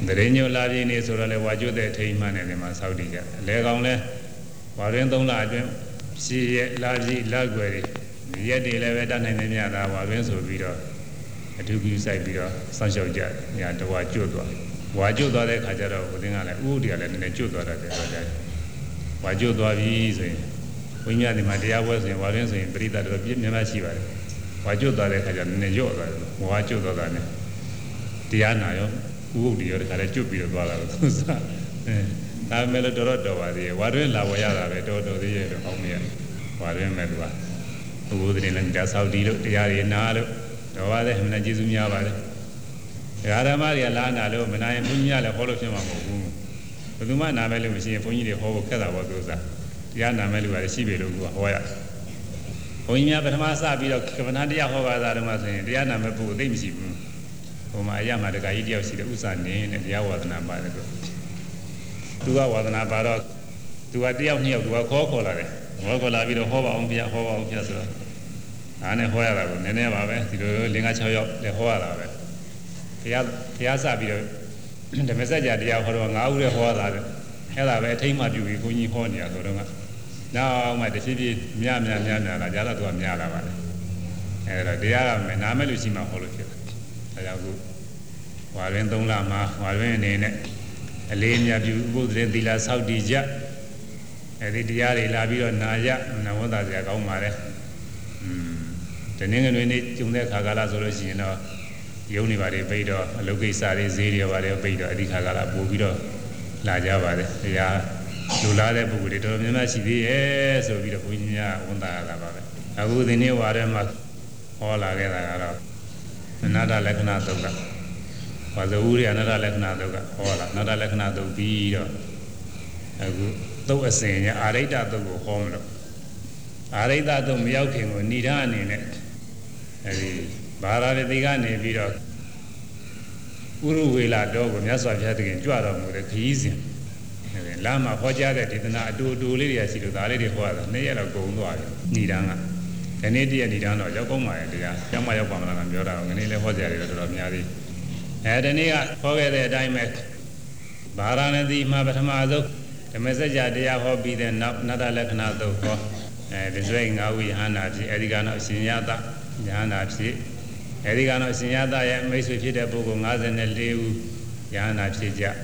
တရင်ညိုလာပြင်းနေဆိုတော့လေဝါကျွတ်တဲ့အထိမ်းမှန်းနေတယ်မှာစောက်တည်ကြအလဲကောင်လဲဝါရင်း3လအတွင်းရှည်ရလာပြည့်လက်ွယ်တွေရက်တွေလည်းပဲတတ်နိုင်နေမြတာဝါရင်းဆိုပြီးတော့အထူးကြီးစိုက်ပြီးတော့စောင့်ရှောက်ကြညာတဝါကျွတ်သွားဝါကျွတ်သွားတဲ့ခါကျတော့ဦးသိန်းကလည်းဥဒိကလည်းနည်းနည်းကျွတ်သွားတယ်ဆိုတော့ဝါကျွတ်သွားပြီဆိုရင်ဝိညာဉ်ဒီမှာတရားပွဲဆိုရင်ဝါရင်းဆိုရင်ပရိသတ်တော်ပြည့်များရှိပါတယ်ဝါကျွတ်သွားတဲ့ခါကျနည်းနည်းညော့သွားတယ်ဝါကျွတ်သွားတာနဲ့တရားနာရောဥပုဒ်တွေရောတခါလည်းကျွတ်ပြီးတော့သွားတာလို့သူစားဒါမဲ့လို့တော်ပါသေးတယ်ဝါတွင်းလာဝရတာပဲတော်သေးရဲ့တော့အောင်မရဝါတွင်းမဲ့သူကဘုရားတင်လည်းတရားဆောက်တည်လို့တရားတွေနာလို့တော်ပါတယ်အမှန်ကျေးဇူးများပါတယ်ဓမ္မတွေကလာနာလို့မနာရင်ဘုန်းကြီးကလည်းဟောလို့ဖြစ်မှာမဟုတ်ဘူးဘယ်သူမှနာမဲ့လို့မရှိရင်ဘုန်းကြီးတွေဟောဖို့ခက်တာပေါ့သူစားတရားနာမဲ့လူကလည်းရှိပြီလို့သူကဟောရဘုန်းကြီးများပထမစပြီးတော့ကမ္မနာတရားဟောပါတာတော့မှဆိုရင်တရားနာမဲ့ပုဂ္ဂိုလ်သိမရှိဘူးဟိုမှာအရမှာတခါကြီးတယောက်ရှိတယ်ဥစ္စာနေနဲ့တရားဝါဒနာပါတယ်သူကဝါဒနာပါတော့သူကတယောက်နှစ်ယောက်သူကခေါ်လာတယ်ခေါ်လာပြီးတော့ဟောပါအောင်ပြဆိုတော့ဒါနဲ့ဟောရတာကိုနည်းနည်းပါပဲဒီလို5-6ယောက်လည်းဟောရတာပဲတရားစပြီးတော့ဓမ္မစကြာတရားဟောတော့9ဦးလည်းဟောတာတယ်အဲ့ဒါပဲအထိမ်းမှပြုပြီးဘုန်းကြီးဟောနေရဆိုတော့ကနောက်မှတဖြည်းဖြည်းများလာကြတော့သူကများလာပါတယ်အဲ့တော့တရားကနားမဲ့လို့ရှိမှဟောလို့ဖြစ်တယ်ဒါကြောင့်ခုဝါရင်း3လမှာဝါရင်းအနေနဲ့အလေးမြတ်ပြုဥပုသ်ရင်သီလဆောက်တည်ကြအဲဒီတရားတွေလာပြီးတော့နာရနဝတ္တစရာကောင်းပါလေတနင်္ဂနွေနေ့ကျုံတဲ့ခါကာလဆိုလို့ရှိရင်တော့ယုံနေပါလေပိတ်တော့အလုပ်ကိစ္စတွေဈေးတွေပါလေပိတ်တော့အဲဒီခါကာလပို့ပြီးတော့လာကြပါတယ်တရားလူလာတဲ့ပုဂ္ဂိုလ်တွေတော်တော်များများရှိသေးရဲ့ဆိုပြီးတော့ဘုန်းကြီးများဝန်တာရတာပါပဲအခုဒီနေ့ဝါထဲမှာဟောလာခဲ့တာကတော့အနာတ္တလက္ခဏာသုတ်ကဘာသာဥရိယအနာတ္တလက္ခဏာသုတ်ကဟောလာအနာတ္တလက္ခဏာသုတ်ပြီးတော့အခုသုတ်အစဉ်ရအာရိတ္တသုတ်ကိုဟောမလို့အာရိတ္တသုတ်မရောက်ခင်ကိုဏိဒာအနေနဲ့အဲဒီဘာသာတိကနေပြီးတော့ဥရဝေလာတော်ကိုမြတ်စွာဘုရားသခင်ကြွတော်မူတဲ့ခရီးစဉ်လမ်းမှာဟောကြားတဲ့ဒေသနာအတူတူလေးတွေရှိလို့ဒါလေးတွေဟောတာနေ့ရက်တော့ကုန်သွားတယ်ဏိဒာကဒီနေ့တည့်ရဏိဒာတော့ရောက်ကောင်းပါရဲ့တရားကျောင်းမရောက်ပါမလားပြောတာကနေ့လည်းဟောကြားရတယ်တော်တော်များသေးဒီနေ့ကဟောခဲ့တဲ့အတိုင်းပဲဗာရာဏသီမှာပထမဆုံးဓမ္မစကြာတရားဟောပြီးတဲ့နောက်နတ္တလက္ခဏာသုတ်ဟောဒီစွဲ9ဝိဟန္တာဖြစ်အဲဒီကတော့အရှင်ယတယဟန္တာဖြစ်အဲဒီကတော့အရှင်ယတရဲ့မိတ်ဆွေဖြစ်တဲ့ပုဂ္ဂိုလ်54ဦးယဟန္တာဖြစ်ကြ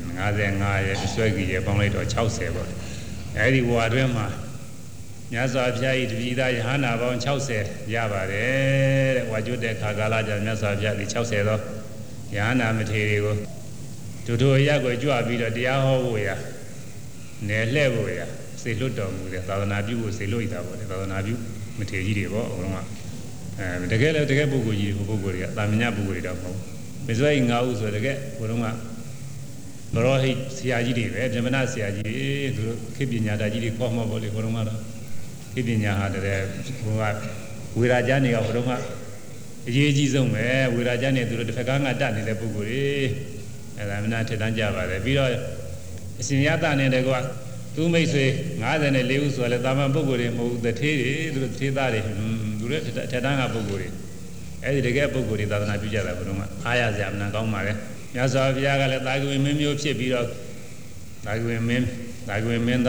55ရဲ့အစွဲကြီးရဲ့ပေါင်းလိုက်တော့60ပေါ့အဲဒီဘဝအတွင်းမှာမြတ်စွာဘုရား၏တပည့်သားယဟန္တာပေါင်း60ရပါတယ်တဲ့ဝါကျွတ်တဲ့ခါကာလကျမြတ်စွာဘုရားဒီ60သောယဟန္တာမထေရကိုတို့အရက်ကိုကြွပြီးတော့တရားဟောဖို့ရနယ်လှဲ့ဖို့ရစေလွတ်တော်မူတဲ့သာသနာပြုဖို့စေလွတ်ရတာပေါ့လေသာသနာပြုမထေရကြီးတွေပေါ့အကုန်လုံးကတကယ်လည်းတကယ်ပုဂ္ဂိုလ်ကြီးတွေပုဂ္ဂိုလ်တွေကတာမညပုဂ္ဂိုလ်တွေတော့မဟုတ်ဘူးမစွဲ9ဦးဆိုတကယ်ဘုရုံးကဘရောဟိတ်ဆရာကြီးတွေပဲဗြဟ္မဏဆရာကြီးတွေသူတို့ခေပညာတာကြီးတွေခေါ်မှာပေါ့လေဘုရုံးကတော့ခေပညာဟာတည်းဘုရားဝေရာကျမ်းတွေကဘုရုံးကအရေးကြီးဆုံးပဲဝေရာကျမ်းတွေသူတို့တစ်ဖက်ကတတ်နေတဲ့ပုဂ္ဂိုလ်တွေအဲဒါမနာထက်တန်းကြပါတယ်ပြီးတော့အရှင်ယတနဲ့တကွာသူမိတ်ဆွေ54ဦးဆိုလည်းတာမန်ပုဂ္ဂိုလ်တွေမဟုတ်ဘူးတထေးတွေသူတို့တထေးသားတွေသူတို့ထက်တန်းကပုဂ္ဂိုလ်တွေအဲဒီတကယ်ပုဂ္ဂိုလ်တွေသာသနာပြုကြတာဘုရုံးကအားရစရာမနာကောင်းပါလေမြတ်စွာဘုရားကလည်းတာဂဝေမင်းမျိုးဖြစ်ပြီးတော့တာဂဝေမင်းသားတာဂဝေမင်း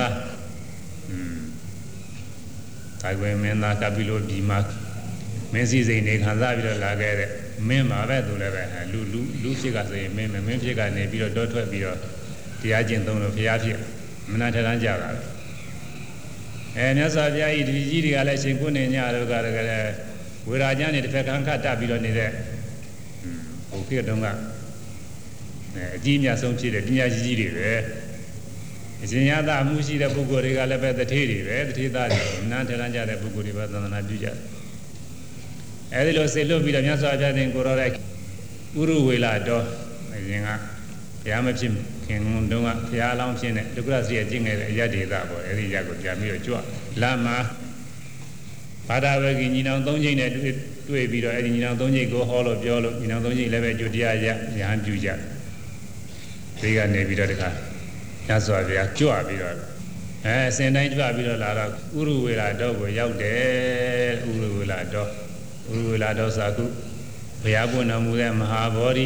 သားကပိလိုဒီမှာမင်းစည်းစိမ်နေခံစားပြီးတော့လာခဲ့တဲ့မင်းပါပဲသူလည်းပဲလူဖြစ်ကဆိုရင်မင်းဖြစ်ကနေပြီးတော့တောထွက်ပြီးတော့တရားကျင့်သုံးလို့ဘုရားဖြစ်မနာထထမ်းကြတာမြတ်စွာဘုရားဤတပည့်ကြီးတွေကလည်းရှင်ကိုနေညတို့ကလည်းဝေရာကျမ်းနေတစ်ဖက်ခန့်ခတ်ပြီးတော့နေတဲ့ဟိုခေတ်တုန်းကအကြီးအမြတ်ဆုံးဖြစ်တဲ့ပညာကြီးတွေပဲအရှင်ရသမှုရှိတဲ့ပုဂ္ဂိုလ်တွေကလည်းပဲတထေးတွေပဲတထေးသားတွေမနာထထမ်းကြတဲ့ပုဂ္ဂိုလ်တွေပဲသန္တနာပြုကြတယ်အဲဒီလိုစေလွတ်ပြီးတော့မြတ်စွာဘုရားသင်ကိုရောတဲ့ဥရဝေလာတော်အရင်ကဘုရားမဖြစ်ခင်တုန်းကဘုရားအလောင်းဖြစ်တဲ့ဒုက္ခစီရကျင့်ခဲ့တဲ့အရဒေသပေါ့အဲဒီရက်ကိုပြန်ပြီးတော့ကြွလာမှာဘာသာဝဂီညီနောင်၃ချိန်နဲ့တွေ့ပြီးတော့အဲဒီညီနောင်၃ချိန်ကိုဟောလို့ပြောလို့ညီနောင်၃ချိန်လည်းပဲကြွတရားရရဟန်းပြုကြဒီကနေပြီးတော့တခါမြတ်စွာဘုရားကြွပြီးတော့အစဉ်တိုင်းကြွပြီးတော့လာတော့ဥရဝေလာတော်ကိုရောက်တယ်ဥရဝေလာတော်ဥရဝေလာတော်စာကုဘုရားပွင့်တော်မူတဲ့မဟာဗောဓိ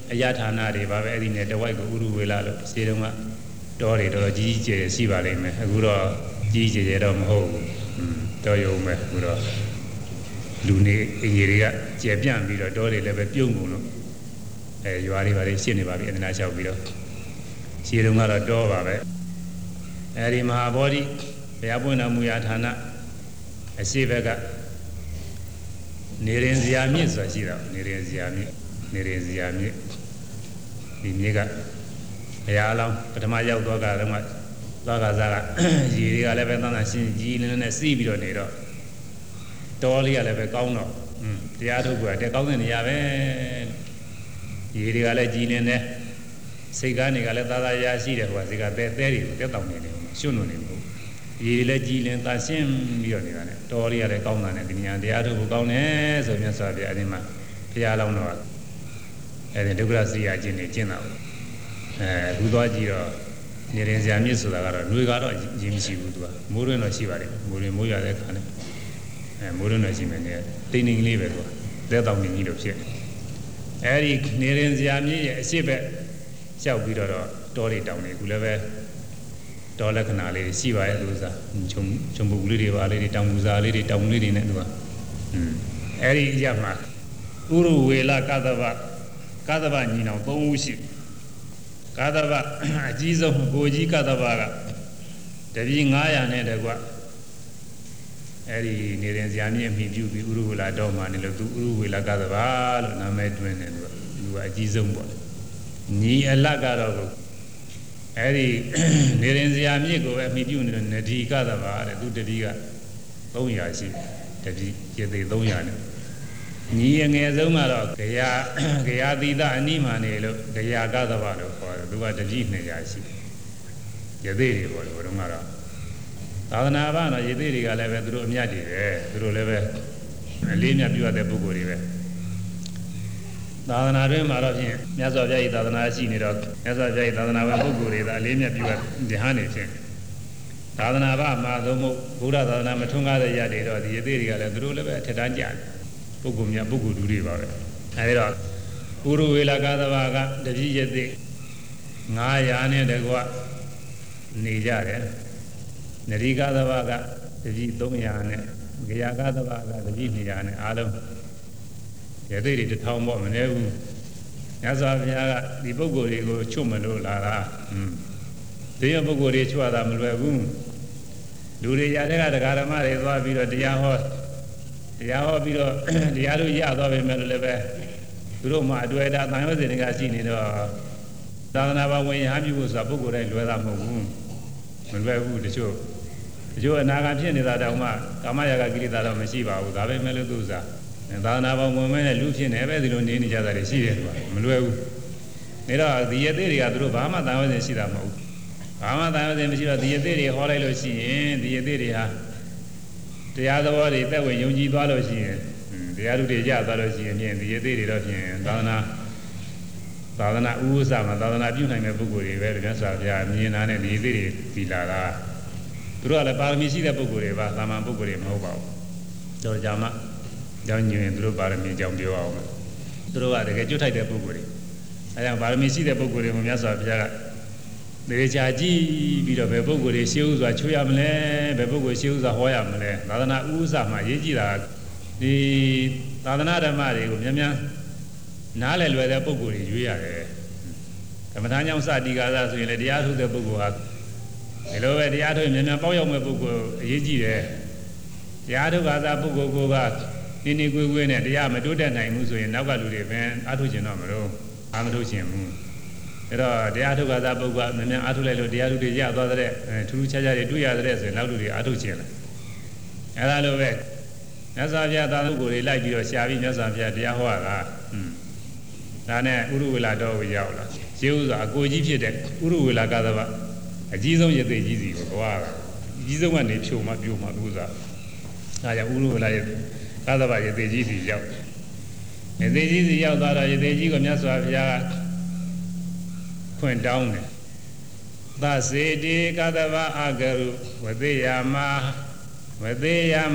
Ayatana de Baba Edine, the white Uruwela, Sidoma, Dory, or Gigi, Sivalime, Aguro, Gigi, Ho, Toyome, Guro, Lune, Iria, Japan, Vito, Dory, Leve, Punguno. You are very cinema in the national video. See the mother door of it. Eri Mahabodi, the Abuna Muyatana, a Sivega Nirenziami, Sasira, Nirenziami, the Niga, Ayalam, Patamaya Doga, Lagaza, Giria Levantana, Gilin and a sea video needle. Dolly Alevecano, the Atu, the Golden Yave. Yirigale Gine, Segani Galata Yasida was the Gateri, the Town, Sununi, Yile Gilin Tassim, Bionian, Toria de Conan, and the Atu Gaunes of Yasabi Anima, Pialano, and the Dugrasia Gini Gino, Budagio, Nirenzia Misula, Nugaro, Jimsi Budua, Murino Shivari, Murimuya de Cane, and Murino Jimene, Tinning Liver, the Town in need of shit. Eric Nirenziami, Sibet, shall be Dory down a Guleve, Dollar Canale, Siva, Chumbuli, Lady Tamuza, Lady Tamuli Network. Eric Yama, Uruwela Kadava, Nino, Bomushi, Kadava, Jesus, Goji Kadavaga, the Vingaya Nedagua. Eri Nirenziami and Hidu, Urula Doma, and Uruwela Gadava, and Ahmedwin and Luajizumbo. Ni a lagaro. Eri Nirenziami go at Midun and Nadi Gadava, and do the Diga, Doyashi, the Doyan. Ni and Yazumaro, Gaya Dida Animanelo, Gaya Gadavado, for the Jifne Yashi. Yadiri or Mara. Tadanavana, Yediriga level through Miadi, through level, and Lina Bua de Buguri. Tadanavim Arabian, Yazavay, Tadanashi, Yazavay, Tadanava Buguri, the Lina Bua, the honey thing. Tadanava, Madomo, Buddha, Tadanatunga, the Yadi, the Yediriga, through level, Tedanjan, Bugumia Bugu to river. I read Uruwela Gadavaga, the Vijay, Nayane, the Gua, Nijare. Nariga the Vaga, the Vidomiane, Gayaga the Vaga, the Viniane, Adam. Yadiri the town woman, Yazavia, the Bogori go Chumano Lara. The Bogori Chuadam Lagoon. Luri Yadega, the Garamari, Vavira, the Yaho, the Yaho, the Yadu Yado, Meleve, Roma, Dueda, I was in a Gassini. Danava, when you was a Bogore, Luella Mogun. The show. You and Nagapian is that Kamaya Gita Masiva, with Ave Meloduza, and Danava woman and Lucian ever don't need each other. See it. There are the Yaderia through Bama, that was in Sidamo. Bama, that was in Messiah, the Yaderia, Horolosi, the Yaderia. The other one is that way, Yogi Balosi, the Aduja Balosi, and the Yaderia, Dana Usama, Dana Bunham Buguri, very much of Yamian and the Yaderia. Through the Parmisi, the Buguri, Lama Buguri, Mobile. Dojama, down you and through Parmi, Jambio. Through the Gajutai de Buguri. I am Parmisi, the Buguri, Yasa, the Jaji, bit of a Buguri, shoes, or Chuyamle, Bebugo shoes, or Hoyamle, Dana Usama, Yejida, the Dana Mari, Yamia, Nale, where the Buguri, you are. Kamatanya Sadiga, so you let the out of the Bugu. Hello, the other in a boy of a book, Yiji. The other was a book go back. Nini Guin at the Amaduda Namusu in Navalu event, Atujinomero, Amaduchim. The other was a book, Atulelo, the other day, other two charges, 2 years, and now to the Atuchina. And I love it. As I have done, like your Shavi, as I have Yahuara. Nana Uruwela do Yaula. She was a good Egypt, Uruwela Gadava. A Jesus is the easy. Jesus one day show my view, Maduza. I am Uru like otherwise the easy out. And the easy out that I the Yasa went down. Thus, they Gadava Agaru, where they Yama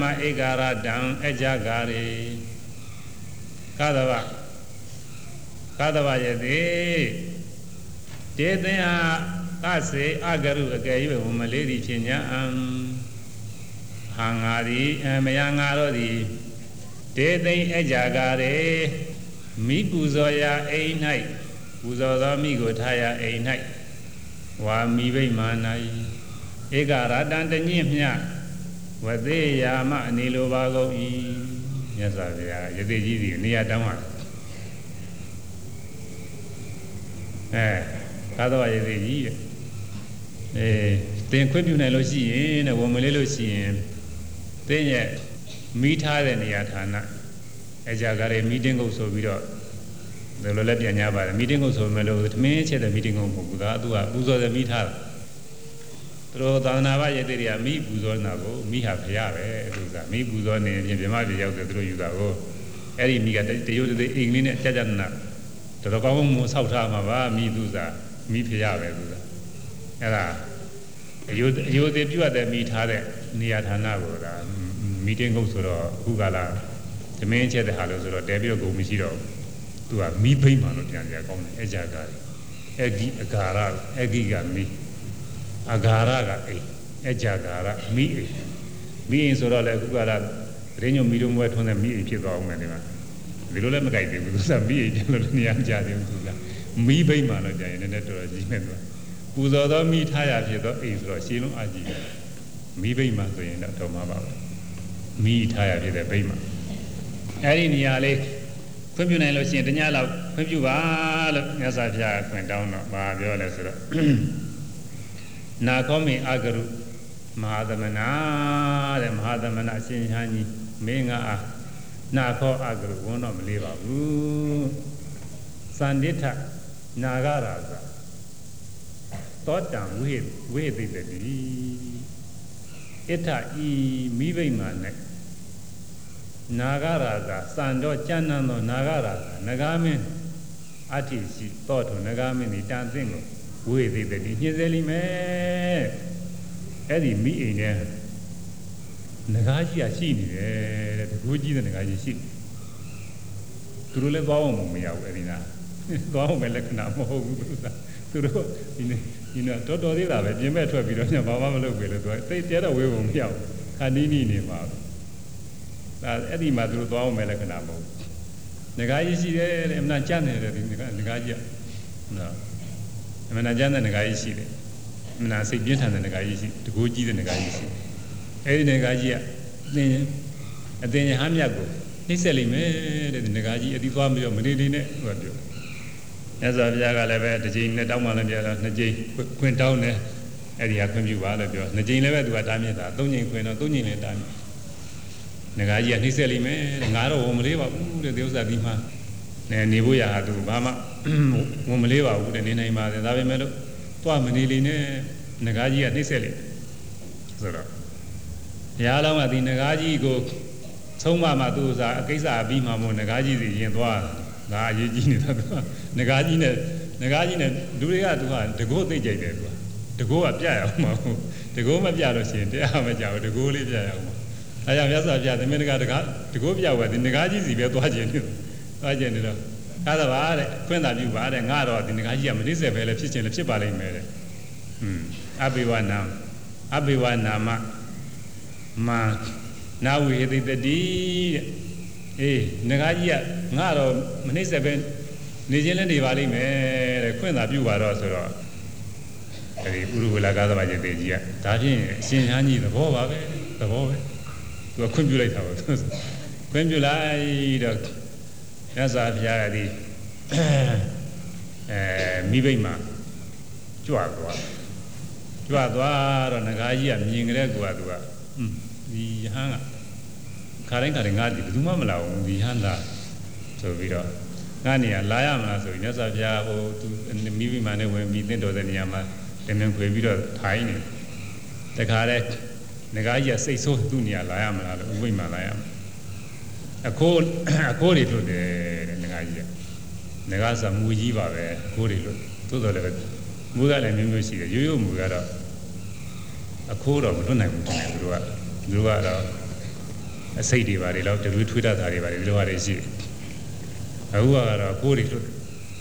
Egara down Ejagari Gadava Kadava Yadi Did they are say Agaru again Malady Pinya Hangari Mayangari Did they Ejagare Mikuzoya a night Uzoda Migo Taya a night Wa Mibe Manai Egara Dandanya Wade Yama Nilo Bago Yes, Yadi near Dama. Kadava Yadi then quit you Nelosi in a woman Lelosi then yet meet her than Yatana. As I got a meeting also without the Lolapia Nava, the meeting also mellow with me, the meeting of Buddha, Buzo the meet her. Through Danava Yadiria, me Buzor Nago, me have Yave, me Buzon in the Mavi out the through you go. Eri Miga, the use of the English Tajana. The Rocomo South Mava, me do that, me Piave. Ella, you did you at the meet her near Tanago, meeting also Hugala. The main chair the Halos or Debio go Michiro to a me payment of Janjacom, Ejagari, Egi Agara, Egiga me, Agaraga, Ejagara, me, being so like Hugala, Reno medium wet on the me if you go, Manima. The Lula Magai with some me, Janian Jadium, me payment of Jan and Jimena. Who's other me tired here, is Rosino Aji, me payment in that Tomaba, me tired here, the payment. Ariale, Communal Sint Yala, Compuval, Yazavia went down by Viola. Nakomi Agaru, Mahadamana, the Mahadamana Sinhani, Menga, Nako Agru, one of Liva, Sandita, Nagaraza. Thought down with the Eta e Miviman. Nagaraga, Sando Chanano, Nagaraga, Nagamin, Atishi, thought of Nagamin, dancing with the Nizeli me Eddie me in there. Nagaji, I see the Guji and Nagaji. Trule Baum, me out, Erina. Baum, Melekana, Toto, you met to be on Bama look with it. They did away from me out. Canini, Eddie Madru Melacanamo. The guy is here, I'm not chanting the guy. No. I'm not chanting the guy is here. I'm not saying Jitan and the guy is to go G and the guy is here. Eddie Negagia, then Hamiago. He said he made the Negaji at the family of Medina. As a Yaga Levet, the Jane Damalamia, the Jay went down there. Eddie had come you out of your Najin Levet, what I mean, don't you quit or don't you let time. Nagaji and his element, Naro, Omleva, the Deus Adima, and Nibuya had to Bama, Omleva, wouldn't name the Davimelo, Tuamaniline, Nagaji and his element. Yala, the Nagaji go, Soma Madusa, Kesa Bima, Nagaji, and Nagaji, Duria, the go they gave the go up Yamo, the go up Yarosin, the Amaja, the go live Yamo. I am Yasa, the Menagata, to go Yawa, the Nagaji, the Agenda. Other when you bad and Garo, the Nagaji, this is a very efficient Chipali made. Abiwan Nama. Ma, now we hit the D. Nagaji, Garo, Manisabin, Nijilan Valley made a queen of you are also. Urulagada by the Begia, Tajin, Sinhani, the Bova, the Bova. To accumulate our Quembulai, as I've Yadi Mibima, Juadua, Nagaji, and Yingregua, the Hanga Karenga, the Dumamala, the Handa, so we don't. Nania, Layama, so yes, I've Yavo to the Mibima when we didn't do the Yama, and then we were tiny. The Karek. Nagaja say so dunia layam Wimalayam. According to the Nagaja. Nagasa Mujiva, Korilu, to the level. Muda and Musi, you Mugara. A code of Dunam, Luara, a Sadi, very love to Twitter, very low. I see. Aua, Korilu.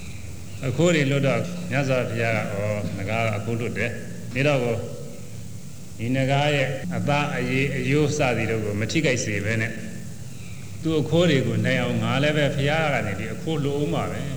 အခုတွေလွတ်တော့မြတ်စွာဘုရားကငကားအခုလွတ်တယ်ဒါတော့ဒီငကားရဲ့အသားအယိုးစသည်တို့ကိုမထိခိုက်စေပဲနဲ့သူအခိုးတွေကိုနိုင်အောင်ငါလည်းပဲဘုရားကနေဒီအခိုးလိုအောင်ပါပဲ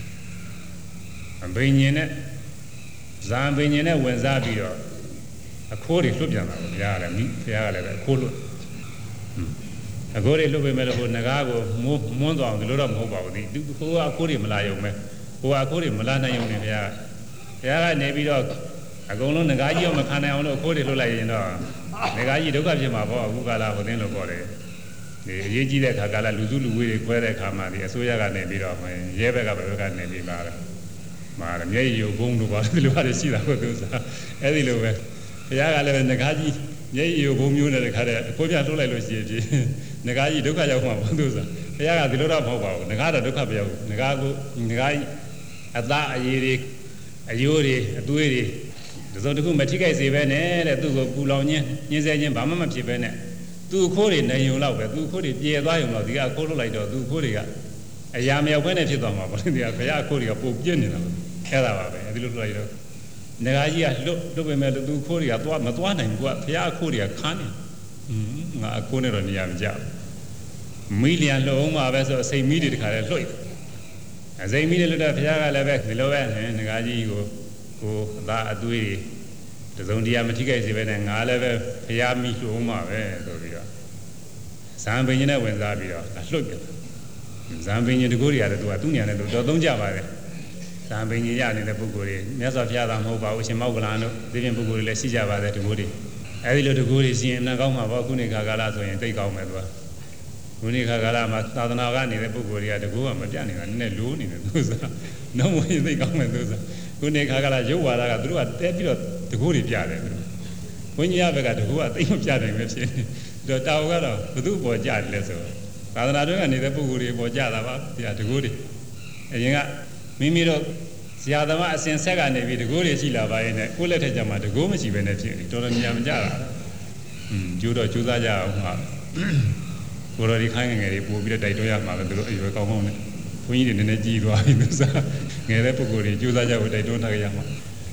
ဘိညာဉ်နဲ့ဇာဘိညာဉ်နဲ့ဝင်စားပြီးတော့အခိုးတွေလွတ်ပြန်တာဘုရားကလည်းဘုရားကလည်းပဲအခိုးလွတ်အခိုးတွေလွတ်ပေမဲ့လို့ဟိုငကားကိုမွန်းသွားအောင်ဒီလိုတော့မဟုတ်ပါဘူးဒီဟိုကအခိုးတွေမလာရုံပဲဟိုကအခိုးတွေမလာနိုင်ရုံနဲ့ဘုရားကနေပြီးတော့အကုန်လုံးငကားကြီးရောမခံနိုင်အောင်လို့အခိုးတွေလွတ်လိုက်ရင်တော့ငကားကြီးဒုက္ခဖြစ်မှာပေါ့အခုကာလဟိုသိန်းလို့ပေါ့တယ်ဒီအရေးကြီးတဲ့ခါကာလလူစုလူဝေးတွေခွဲတဲ့ခါမှာဒီအစိုးရကနေပြီးတော့ရဲဘက်ကဘယ်ဘက်ကနေပြီးပါတော့မာမျက်ရည်ယိုဘုံတို့ပါဒီလိုပါရှိတာဟုတ်သူစားအဲ့ဒီလိုပဲဘုရားကလည်းငကားကြီးမျက်ရည်ယိုဘုံမျိုးနဲ့တခါတည်းအခိုးပြထုတ်လိုက်လို့ရှိရင်ငကားကြီးဒုက္ခရောက်မှာပေါ့သူစားဘုရားကဒီလိုတော့မဟုတ်ပါဘူးငကားတော့ဒုက္ခမရောက်ဘူးငကားကြီးအသားအရည်တွေအယိုးတွေအသွေးတွေဒီစုံတစ်ခုမထိခိုက်စေပဲနဲ့တဲ့သူ့ကိုပူလောင်ညင်းဆဲခြင်းဘာမှမဖြစ်ပဲနဲ့သူခိုးတွေနိုင်ုံလောက်ပဲသူခိုးတွေပြေသွားရုံတော့ဒီကခိုးလို့လိုက်တော့သူခိုးတွေကအရာမရောက်ပဲနဲ့ဖြစ်သွားမှာပေါ့ဒီကဘုရားခိုးတွေကပိုပြည့်နေတာအဲ့ဒါပါပဲဒီလိုလိုက်တော့ငကားကြီးကလွတ်ပေမဲ့သူခိုးတွေကသွားမသွားနိုင်ဘူးကဘုရားခိုးတွေကခန်းနေငါအခိုးနဲ့တော့နေရာမကျဘူးမိလျံလှုံအောင်ပါပဲဆိုအစိမ်မီးတွေတခါလဲလွှတ်အစိမ်မီးတွေလွှတ်တော့ဘုရားကလည်းပဲဒီလိုပဲငကားကြီးကိုအသားအသွေးတွေတစုံတရာမထိခိုက်စေပဲနဲ့ငါလည်းပဲဘုရားမိလှုံအောင်ပါပဲဆိုပြီးတော့ဇံပင်ကြီးနဲ့ဝင်စားပြီးတော့လှုပ်ပြန်ဇံပင်ကြီးတကူတွေရတယ်သူညံနဲ့သူတော်သုံးကြပါတယ်ဇံပင်ကြီးရနေတဲ့ပုဂ္ဂိုလ်တွေမြတ်စွာဘုရားသာမဟုတ်ပါဘူးရှင်မောက္ကလန်တို့ဒီပြင်ပုဂ္ဂိုလ်တွေလည်းရှိကြပါတယ်တကူတွေအဲဒီလိုတကူတွေရှိရင်အမှန်ကောင်းမှာပေါ့ခုနေခါကာလဆိုရင်သိကောင်းမယ်သူကခုနေခါကာလမှာသာသနာ့ကနေပုဂ္ဂိုလ်တွေကတကူကမပြတ်နေတာနည်းနည်းလိုးနေတယ်သူစားနောက်မှသိကောင်းမယ်သူစားခုနေခါကာလရုပ်ဝါဒကသူတို့ကတဲပြီးတော့တကူတွေပြတယ်သူဘုန်းကြီးရဘက်ကတကူကသိမပြနိုင်ပဲဖြစ်နေတော့တာဝကတော့ဘု து ပေါ်ကြတယ်လဲဆိုသာသနာ့တွင်ကနေတဲ့ပုဂ္ဂိုလ်တွေပေါ်ကြတာပါဒီဟာတကူတွေအရင်ကမိမိတို့ဆရာသမားအစဉ်ဆက်ကနေပြီးတကူတွေရှိလာပါရင်လည်းကိုယ့်လက်ထက်ကျမှတကူမရှိဘဲနဲ့ဖြစ်နေတော်တော်များမကြတာကျိုးတော့ကျိုးစားကြအောင်ဟာကိုယ်တော်ဒီခိုင်းငယ်တွေပို့ပြီးတော့တိုက်တွန်းရမှာပဲသူတို့အရွယ်ကောင်းကောင်းနဲ့ဘုန်းကြီးတွေနည်းနည်းကြီးသွားပြီသူစားငယ်တဲ့ပုဂ္ဂိုလ်တွေကျိုးစားကြဖို့တိုက်တွန်းထားကြရမှာ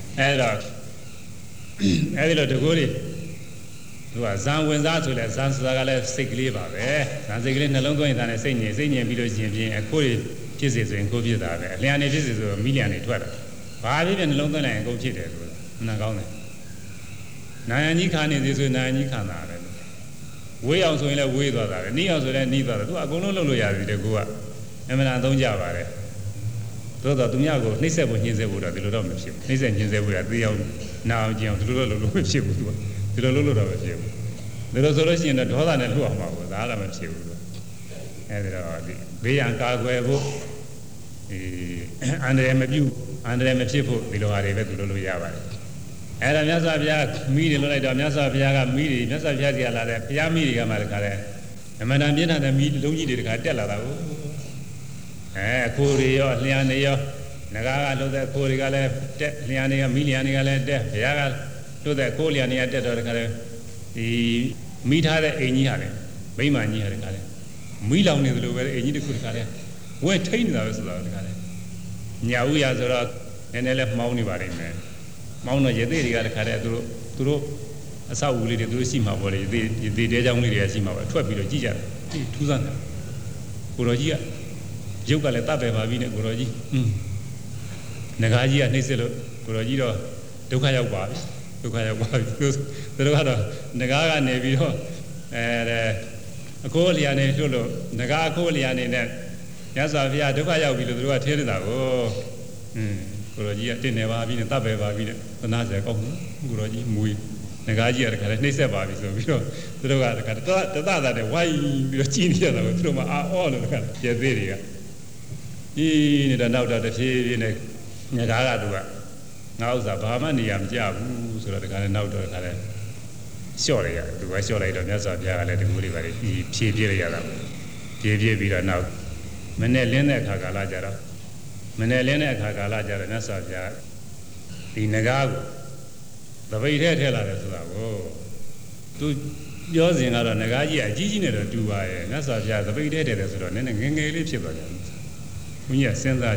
အဲ့ဒီတော့တကူတွေသူကဇံဝင်စားဆိုလဲဇံဆိုတာကလည်းစိတ်ကလေးပါပဲဇံစိတ်ကလေးနှလုံးသွင်းရင်ဒါနဲ့စိတ်ညင်ပြီးလို့ရှိရင်ပြင်အခုတွေဖြစ်စေဆိုရင်ကိုဖြစ်တာပဲအလျံနေဖြစ်စေဆိုမိလျံနေထွက်တာဘာဖြစ်ဖြစ်နှလုံးသွင်းလိုက်ရင်ကိုဖြစ်တယ်ဆိုတာနားကောင်းတယ်နာယံကြီးခါနေသေးဆိုနာယံကြီးခံတာပဲဝေးအောင်ဆိုရင်လည်းဝေးသွားတာပဲနီးအောင်ဆိုလည်းနီးသွားတယ်သူကအကုန်လုံးလုပ်လို့ရတယ်ဒီကူကအမှန်တရားသုံးကြပါတယ်သို့တော့သူများကိုနှိမ့်ဆက်ဖို့ညှင်းဆဲဖို့တော့ဒီလိုတော့မဖြစ်ဘူးနှိမ့်ဆက်ညှင်းဆဲဖို့ကသေအောင်နာအောင်ကြည့်အောင်ဒီလိုတော့လုပ်လို့မဖြစ်ဘူးသူကဒီလိုလုပ်လို့တော့မဖြစ်ဘူးဒီလိုဆိုလို့ရှိရင်တော့ဒေါသနဲ့လှုပ်အောင်ပါဘူးဒါလည်းမဖြစ်ဘူးအဲဒီတော့ဒီဘေးရန်ကာကွယ်ဖို့အန္တရာယ်မပြုအန္တရာယ်မဖြစ်ဖို့ဒီလိုဟာတွေပဲသူလုပ်လို့ရပါတယ်အဲ့ဒါမြတ်စွာဘုရားမိတွေလွတ်လိုက်တော့မြတ်စွာဘုရားကမိတွေမြတ်စွာဘုရားကြီးလာတဲ့ဘုရားမိတွေကမှတခါတည်းအမှန်တန်ပြင်းထန်တဲ့မိလုံးကြီးတွေတခါတက်လာတာကိုခိုးတွေရောလျှံတွေရောငကားကလှုပ်တဲ့ခိုးတွေကလည်းတက်လျှံတွေကမိလျှံတွေကလည်းတက်ဘုရားကလှုပ်တဲ့ခိုးလျှံတွေကတက်တော့တခါတည်းဒီမိထားတဲ့အိမ်ကြီးဟာလေမိမကြီးဟာတခါတည်းမိလောင်နေသလိုပဲအိမ်ကြီးတစ်ခုတခါတည်းဝဲထိနေတာပဲဆိုတာတခါတည်းညာဥရဆိုတော့နည်းနည်းလေးမှောင်းနေပါလိမ့်မယ်မောင်းတော့ရသေးတွေကတခါတည်းသူတို့အဆောက်အဦလေးတွေသူတို့ရှိမှာပေါ့လေရသေးတဲချောင်းလေးတွေကရှိမှာပေါ့ထွက်ပြီးတော့ကြည့်ကြတယ်ထူးဆန်းတယ်ကိုတော်ကြီးကရုပ်ကလည်းတတ်ပဲပါပြီနဲ့ကိုတော်ကြီးငကားကြီးကနှိမ့်စစ်လို့ကိုတော်ကြီးတော့ဒုက္ခရောက်ပါပြီသူတို့ကတော့ငကားကနေပြီးတော့အခိုးလျာနေလွတ်လို့ငကားအခိုးလျာနေနဲ့ရသော်ဘုရားဒုက္ခရောက်ပြီလို့သူတို့ကထဲနေတာကိုကိုတော်ကြီးကတင်နေပါပြီနဲ့တတ်ပဲပါပြီနဲ့သနာစရာကောင်းကိုတော်ကြီးမွေးငကားကြီးကတခါလဲနှိမ့်ဆက်ပါပြီဆိုပြီးတော့သူတို့ကတခါတသတဲ့ဝိုင်းပြီးတော့ကြည်နေကြတာကိုသူတို့မှအော်လို့တခါကျဲသေးတွေကဒီနေတဲ့နောက်တော့တဖြည်းဖြည်းနဲ့ငကားကသူကငါဥစ္စာဘာမှနေရမကြဘူးဆိုတော့တခါလဲနောက်တော့တခါလဲလျှော့လိုက်ရတယ်သူကလျှော့လိုက်တော့မြတ်စွာဘုရားကလည်းတကူတွေပါလေဖြည့်ပြည့်လိုက်ရတာဖြည့်ပြီးတော့နောက်မနေ့လင်းတဲ့အခါကာလကြတော့မြတ်စွာဘုရားဒီငကားကိုသပိတ်ထဲလာတယ်ဆိုတာကိုသူပြောစဉ်ကတော့ငကားကြီးအကြီးကြီးနဲ့တော့တူပါရဲ့မြတ်စွာဘုရားသပိတ်ထဲတယ်ဆိုတော့နည်းနည်းငယ်ငယ်လေးဖြစ်သွားတယ်ဘုန်းကြီးကစဉ်းစားကြည့်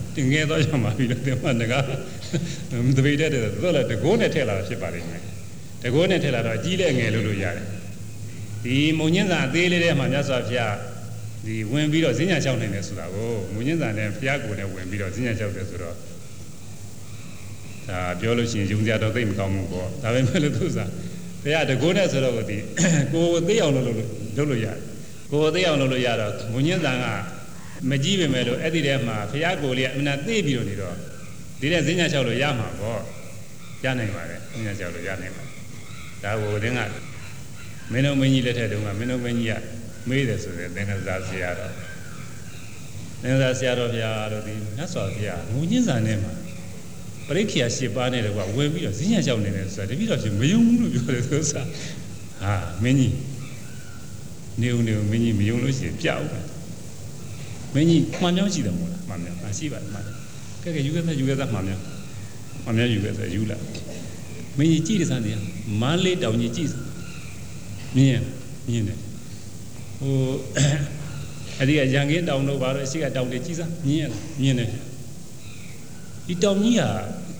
တင်ငယ်တော့ရမှာပြီလို့ဒီမှာငါတပိတ်တဲ့တော့လည်းတကိုးနဲ့ထည့်လာတာဖြစ်ပါလိမ့်မယ်တကိုးနဲ့ထည့်လာတော့ကြီးတဲ့ငယ်လို့ရတယ်ဒီမုံညင်းစာအသေးလေးထဲမှာမြတ်စွာဘုရားဒီဝင်ပြီးတော့ဈဉ္ညာလျှောက်နိုင်တယ်ဆိုတာကိုမုံညင်းစာနဲ့ဘုရားကိုယ်နဲ့ဝင်ပြီးတော့ဈဉ္ညာလျှောက်တယ်ဆိုတော့ဒါပြောလို့ရှိရင်ယုံကြတော့သိမကောင်းဘူးပေါ့ဒါပေမဲ့လို့သူစားဘုရားတကိုးနဲ့ဆိုတော့ဒီကိုယ်သိအောင်လုပ်လို့ရတယ်ကိုယ်သိအောင်လုပ်လို့ရတော့မုံညင်းစာကမကြည့်ပေမဲ့လို့အဲ့ဒီထဲမှာဘုရားကိုယ်လေးကအမှန်သိပြီးတော့နေတော့ဒီတဲ့ဈဉ္ညာလျှောက်လို့ရမှာပေါ့ရနိုင်ပါတယ်ဈဉ္ညာလျှောက်လို့ရနိုင်ပါတယ်ဒါကိုသင်ကမင်းတို့မင်းကြီးလက်ထက်တုန်းကမင်းတို့မင်းကြီးကမေးတယ်ဆိုတဲ့သင်္ကန်းစာဆရာတော်သင်္ကန်းစာဆရာတော်ဘုရားတို့ဒီမြတ်စွာဘုရားငုံညင်းစာနဲ့မှာပရိက္ခာ၈ပါးနဲ့တော့ဝင်ပြီးတော့ဈဉ္ညာလျှောက်နေတယ်ဆိုတာတပည့်တော်ရှင်မယုံဘူးလို့ပြောတယ်ဆိုစားဟာမင်းကြီးနေဦးမင်းကြီးမယုံလို့ရှိရင်ကြောက်တယ်မင်းကြီးမှန်မြောင်းရှိတယ်မို့လားမှန်မြောင်းရှိပါတယ်မှန်တယ်ကဲယူခဲ့မှန်မြောင်းယူခဲ့ဆိုယူလိုက်မင်းကြီးကြည့်တဲ့စမ်းနေမန်းလေးတောင်ကြီးကြည့်မြင်တယ်ဟိုအဲ့ဒီကရန်ကင်းတောင်တို့ဘာလို့အရှိကတောင်တွေကြည့်စမ်းမြင်တယ်ဒီတောင်ကြီးဟာ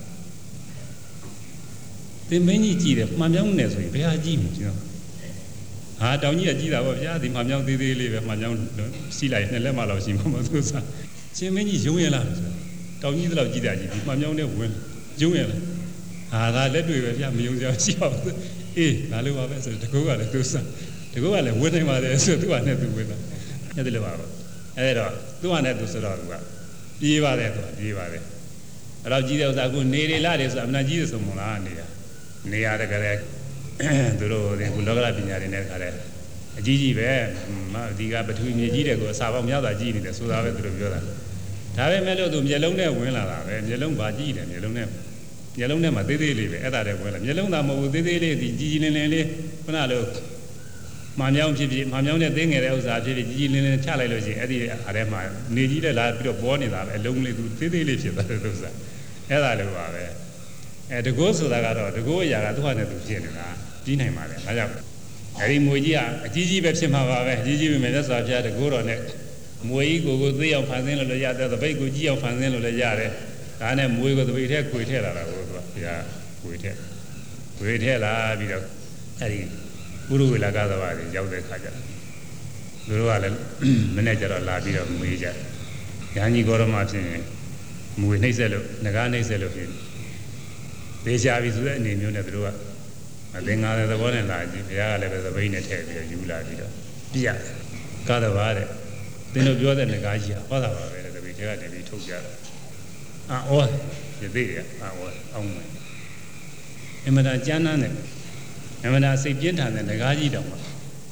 သင်မင်းကြီးကြည့်တယ်မှန်မြောင်းနေဆိုရင်ဘယ်ဟာကြည့်မလဲကျွန်တော်ဟာတောင်ကြီးကကြည့်တာပေါ့ဗျာဒီမှန်မြောင်းသေးသေးလေးပဲမှန်မြောင်းစီးလိုက်နှစ်လက်မှလောက်ရှိမှာမသူစားရှင်မင်းကြီးယုံရလားဆိုတောင်ကြီးတော့ကြည့်တာကြီးဒီမှန်မြောင်းနဲ့ဝင်ယုံရလားဟာဒါလက်တွေ့ပဲဗျာမယုံစရာရှိပါဘူးအေးငါလိုပါပဲဆိုတကူကလည်းသူစားတကူကလည်းဝင်နေပါတယ်ဆိုသူကနဲ့သူဝင်တာအဲ့ဒီလိုပါတော့အဲ့တော့သူကနဲ့သူဆိုတော့သူကပြေးပါတယ်သူကပြေးပါတယ်အဲ့တော့ကြီးတဲ့ဥစ္စာကိုနေရလာတယ်ဆိုတာအမှန်ကြီးတယ်ဆိုမလားနေရတကယ်သူတို့ဒီကုလောကရပညာတွေနဲ့ခါတဲ့အကြီးကြီးပဲဒီကပထဝီမြေကြီးတဲ့ကိုအစာပေါင်းများစွာကြီးနေတယ်ဆိုတာပဲသူတို့ပြောတာဒါပဲမဲ့လို့သူမျက်လုံးနဲ့ဝင်လာတာပဲမျက်လုံးဘာကြီးတယ်မျက်လုံးနဲ့မှသေးသေးလေးပဲအဲ့ဒါတည်းဝင်လာမျက်လုံးသာမဟုတ်ဘူးသေးသေးလေးဒီကြီးလင်းလေးခုနလိုမှန်မြောင်းဖြစ်မှန်မြောင်းနဲ့သိငယ်တဲ့ဥစ္စာဖြစ်ကြီးလင်းချလိုက်လို့ရှိရင်အဲ့ဒီအားထဲမှာနေကြီးတဲ့လာပြီးတော့ပေါ်နေတာပဲအလုံးလေးသူသေးသေးလေးဖြစ်သွားတဲ့ဥစ္စာအဲ့ဒါလိုပါပဲတကောဆိုတာကတော့တကောအရာကသူ့ဟာနဲ့သူဖြစ်နေတာပြီးနိုင်ပါတယ်ဒါကြောင့်အဲဒီမွေကြီးကအကြီးကြီးပဲဖြစ်မှာပါပဲအကြီးကြီးပဲမြတ်စွာဘုရားတကောတော်နဲ့မွေကြီးကိုသိအောင်ဖန်ဆင်းလို့လည်းရတယ်သပိတ်ကိုကြီးအောင်ဖန်ဆင်းလို့လည်းရတယ်ဒါနဲ့မွေကိုသပိတ်ထဲခွေထည့်လာတာကိုသူကဘုရားခွေထည့်လာပြီးတော့အဲဒီပုရုဝေလကသဘာတွေရောက်တဲ့ခါကျတော့သူတို့ကလည်းမနေ့ကျတော့လာပြီးတော့မေးကြရဟန်းကြီးဂေါရမဖြစ်ရင်မွေနှိမ့်ဆက်လို့ငကားနှိမ့်ဆက်လို့ဖြစ်ဒေချာပြီဆိုတဲ့အနေမျိုးနဲ့သူတို့ကအသင်္ကာတဲ့သဘောနဲ့လာကြည့်ဘုရားကလည်းပဲသပိတ်နဲ့ထည့်ပြီးတော့ယူလာပြီးတော့ပြရကာသဘာတဲ့သင်တို့ပြောတဲ့ငကားကြီးကဟောတာပါပဲတဲ့သပိတ်ထဲကနေပြီးထုတ်ကြတာအော်ဒီသေးရအောင်မယ်အမှန်တရားကျမ်းမ်းနဲ့အမှန်တရားစိတ်ပြင်းထန်တဲ့ငကားကြီးတောင်ပါ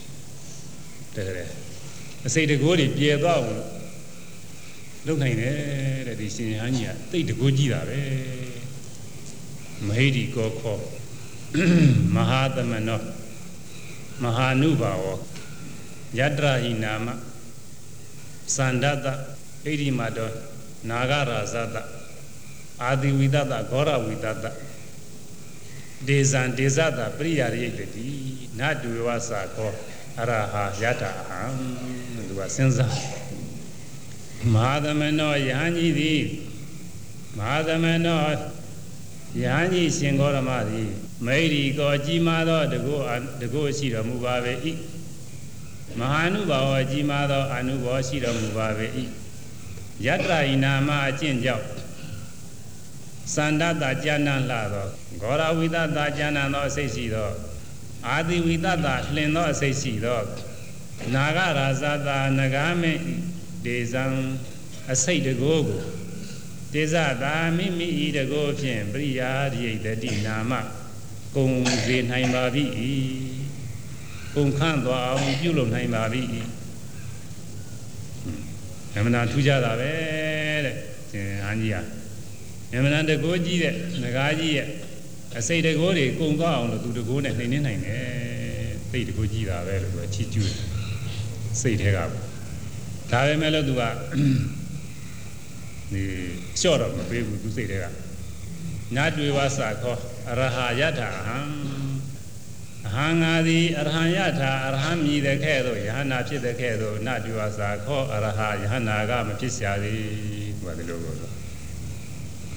တဲ့အစိတ်တကိုးတွေပြေသွားအောင်လုပ်နိုင်တယ်တဲ့ဒီရှင်ဟန်းကြီးကတိတ်တကိုးကြီးတာပဲမဟိတိကောခောမဟာသမနောမဟာနုဘာဝယတ္တဟိနာမသန္ဒတဣတိမတောနာဂရာဇတအာတိဝိတတဂောရဝိတတဒေဇံဒေဇတပရိယာရိတတိနတုဝသခောအရဟာယတ္တအဟံသူကစဉ်းစားမဟာသမနောယဟန်ကြီးသည်မဟာသမနောယဟန်ကြီးရှင်ဂေါရမသည်မေရီကောကြီးမားသောတကုရှိတော်မူပါပေ၏မဟာနုဘာဝကြီးမားသောအနုဘောရှိတော်မူပါပေ၏ယတ္တဟိနာမအကျင့်ကြောင့်သန္ဒတကျမ်းနာလှသောဂောရဝိတတကျမ်းနာသောအစိတ်ရှိသောအာတိဝိတတလှင်သောအစိတ်ရှိသောနာဂရာဇတာနဂာမေဒေဇံအစိတ်တကိုးကိုဒေဇတာမိမိဤတကိုးဖြင့်ပရိယာရိတတိနာမကုံစေနိုင်ပါပြီကုံခန့်သွားအောင်ပြုလုပ်နိုင်ပါပြီအမှန်ထူးခြားတာပဲတဲ့ရှင်ဟန်းကြီးကအမှန်တကိုးကြီးတဲ့ငကားကြီးရဲ့အစိတ်တကိုးတွေကုံသွားအောင်လို့သူတကိုးနဲ့နှိမ့်နေနိုင်တယ်စိတ်တကိုးကြီးတာပဲလို့သူကချီးကျူးစိတ်ထဲကဒါပဲမဲ့လို့သူကဒီလျှော့တော့မပေးဘူးသူစိတ်ထဲကနာတွေ့ဝါစာခောအရဟယထာဟံအဟံငါသည်အရဟံယထာအရဟံမြည်တဲ့ခဲ့သို့ယဟနာဖြစ်တဲ့ခဲ့သို့နာတွေ့ဝါစာခောအရဟယဟနာကမဖြစ်ရှာသည်သူကဒီလိုကို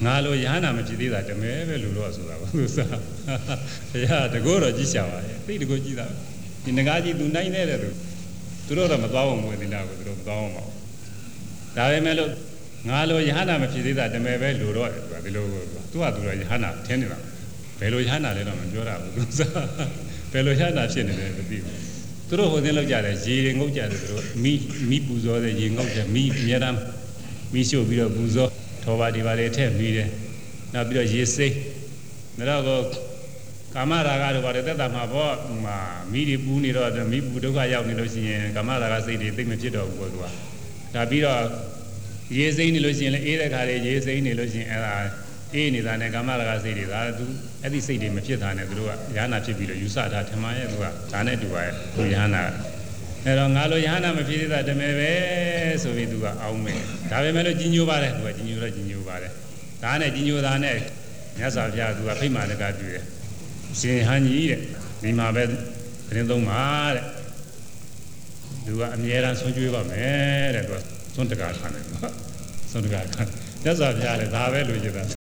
ငါလိုရဟနာမဖြစ်သေးတာတမဲပဲလို့တော့ဆိုတာပါသူစားဘုရားတကောတော့ကြည့်ရှာပါရဲ့သိတကောကြည့်တာဒီငကားကြီးသူနိုင်နေတဲ့သူတို့တော့မသွားအောင်ဝင်နေတာကိုသူတို့မသွားအောင်ပါဘူးဒါပဲမဲ့လို့ငါလိုရဟနာမဖြစ်သေးတာတမဲပဲလို့တော့သူကဒီလိုသူကသူတော့ရဟနာထင်းနေတာဘယ်လိုရဟနာလဲတော့မပြောတာဘူးသူစားဘယ်လိုရဟနာဖြစ်နေတယ်မသိဘူးသူတို့ဟိုသင်းလောက်ကြတယ်ရေတွေငုတ်ကြတယ်သူတို့မိပူဇော်တဲ့ရေငုတ်တယ်မိအများအားမိရှို့ပြီးတော့ပူဇော်ထောပါဒီပါတွေထည့်ပြီးတယ်နောက်ပြီးတော့ရေစိမ့်တော့ကာမရာဂတို့ပါတယ်တက်တာမှာပေါ့မိတွေပူနေတော့မိပူဒုက္ခရောက်နေလို့ရှိရင်ကာမရာဂစိတ်တွေသိမဖြစ်တော့ဘူးပေါ့သူကဒါပြီးတော့ရေစိမ့်နေလို့ရှိရင်လည်းအေးတဲ့ခါလေးရေစိမ့်နေလို့ရှိရင်အဲ့ဒါအေးနေတာနဲ့ကာမရာဂစိတ်တွေဒါသူအဲ့ဒီစိတ်တွေမဖြစ်တာနဲ့သူတို့ကရဟနာဖြစ်ပြီးတော့ယူဆတာထမရဲ့သူကဒါနဲ့တူပါရဲ့သူရဟနာအဲ့တော့ငါလိုရဟနာမဖြစ်သေးတာတမဲပဲဆိုပြီးသူကအောင်းမယ်ဒါပဲမဲ့လို့ကြီးညိုပါတယ်သူကကြီးညိုတော့ကြီးညိုပါတယ်ဒါနဲ့ကြီးညိုတာနဲ့မြတ်စွာဘုရားသူကဖိတ်မှတကားပြည့်တယ်ရှင်ဟန်ကြီးတဲ့ဒီမှာပဲသတင်းသုံးပါတဲ့သူကအမြဲတမ်းဆွံ့ကြွေးပါမယ်တဲ့သူကဆွံ့တကားခံတယ်သူကဆွံ့တကားခံမြတ်စွာဘုရားလည်းဒါပဲလိုချင်တာ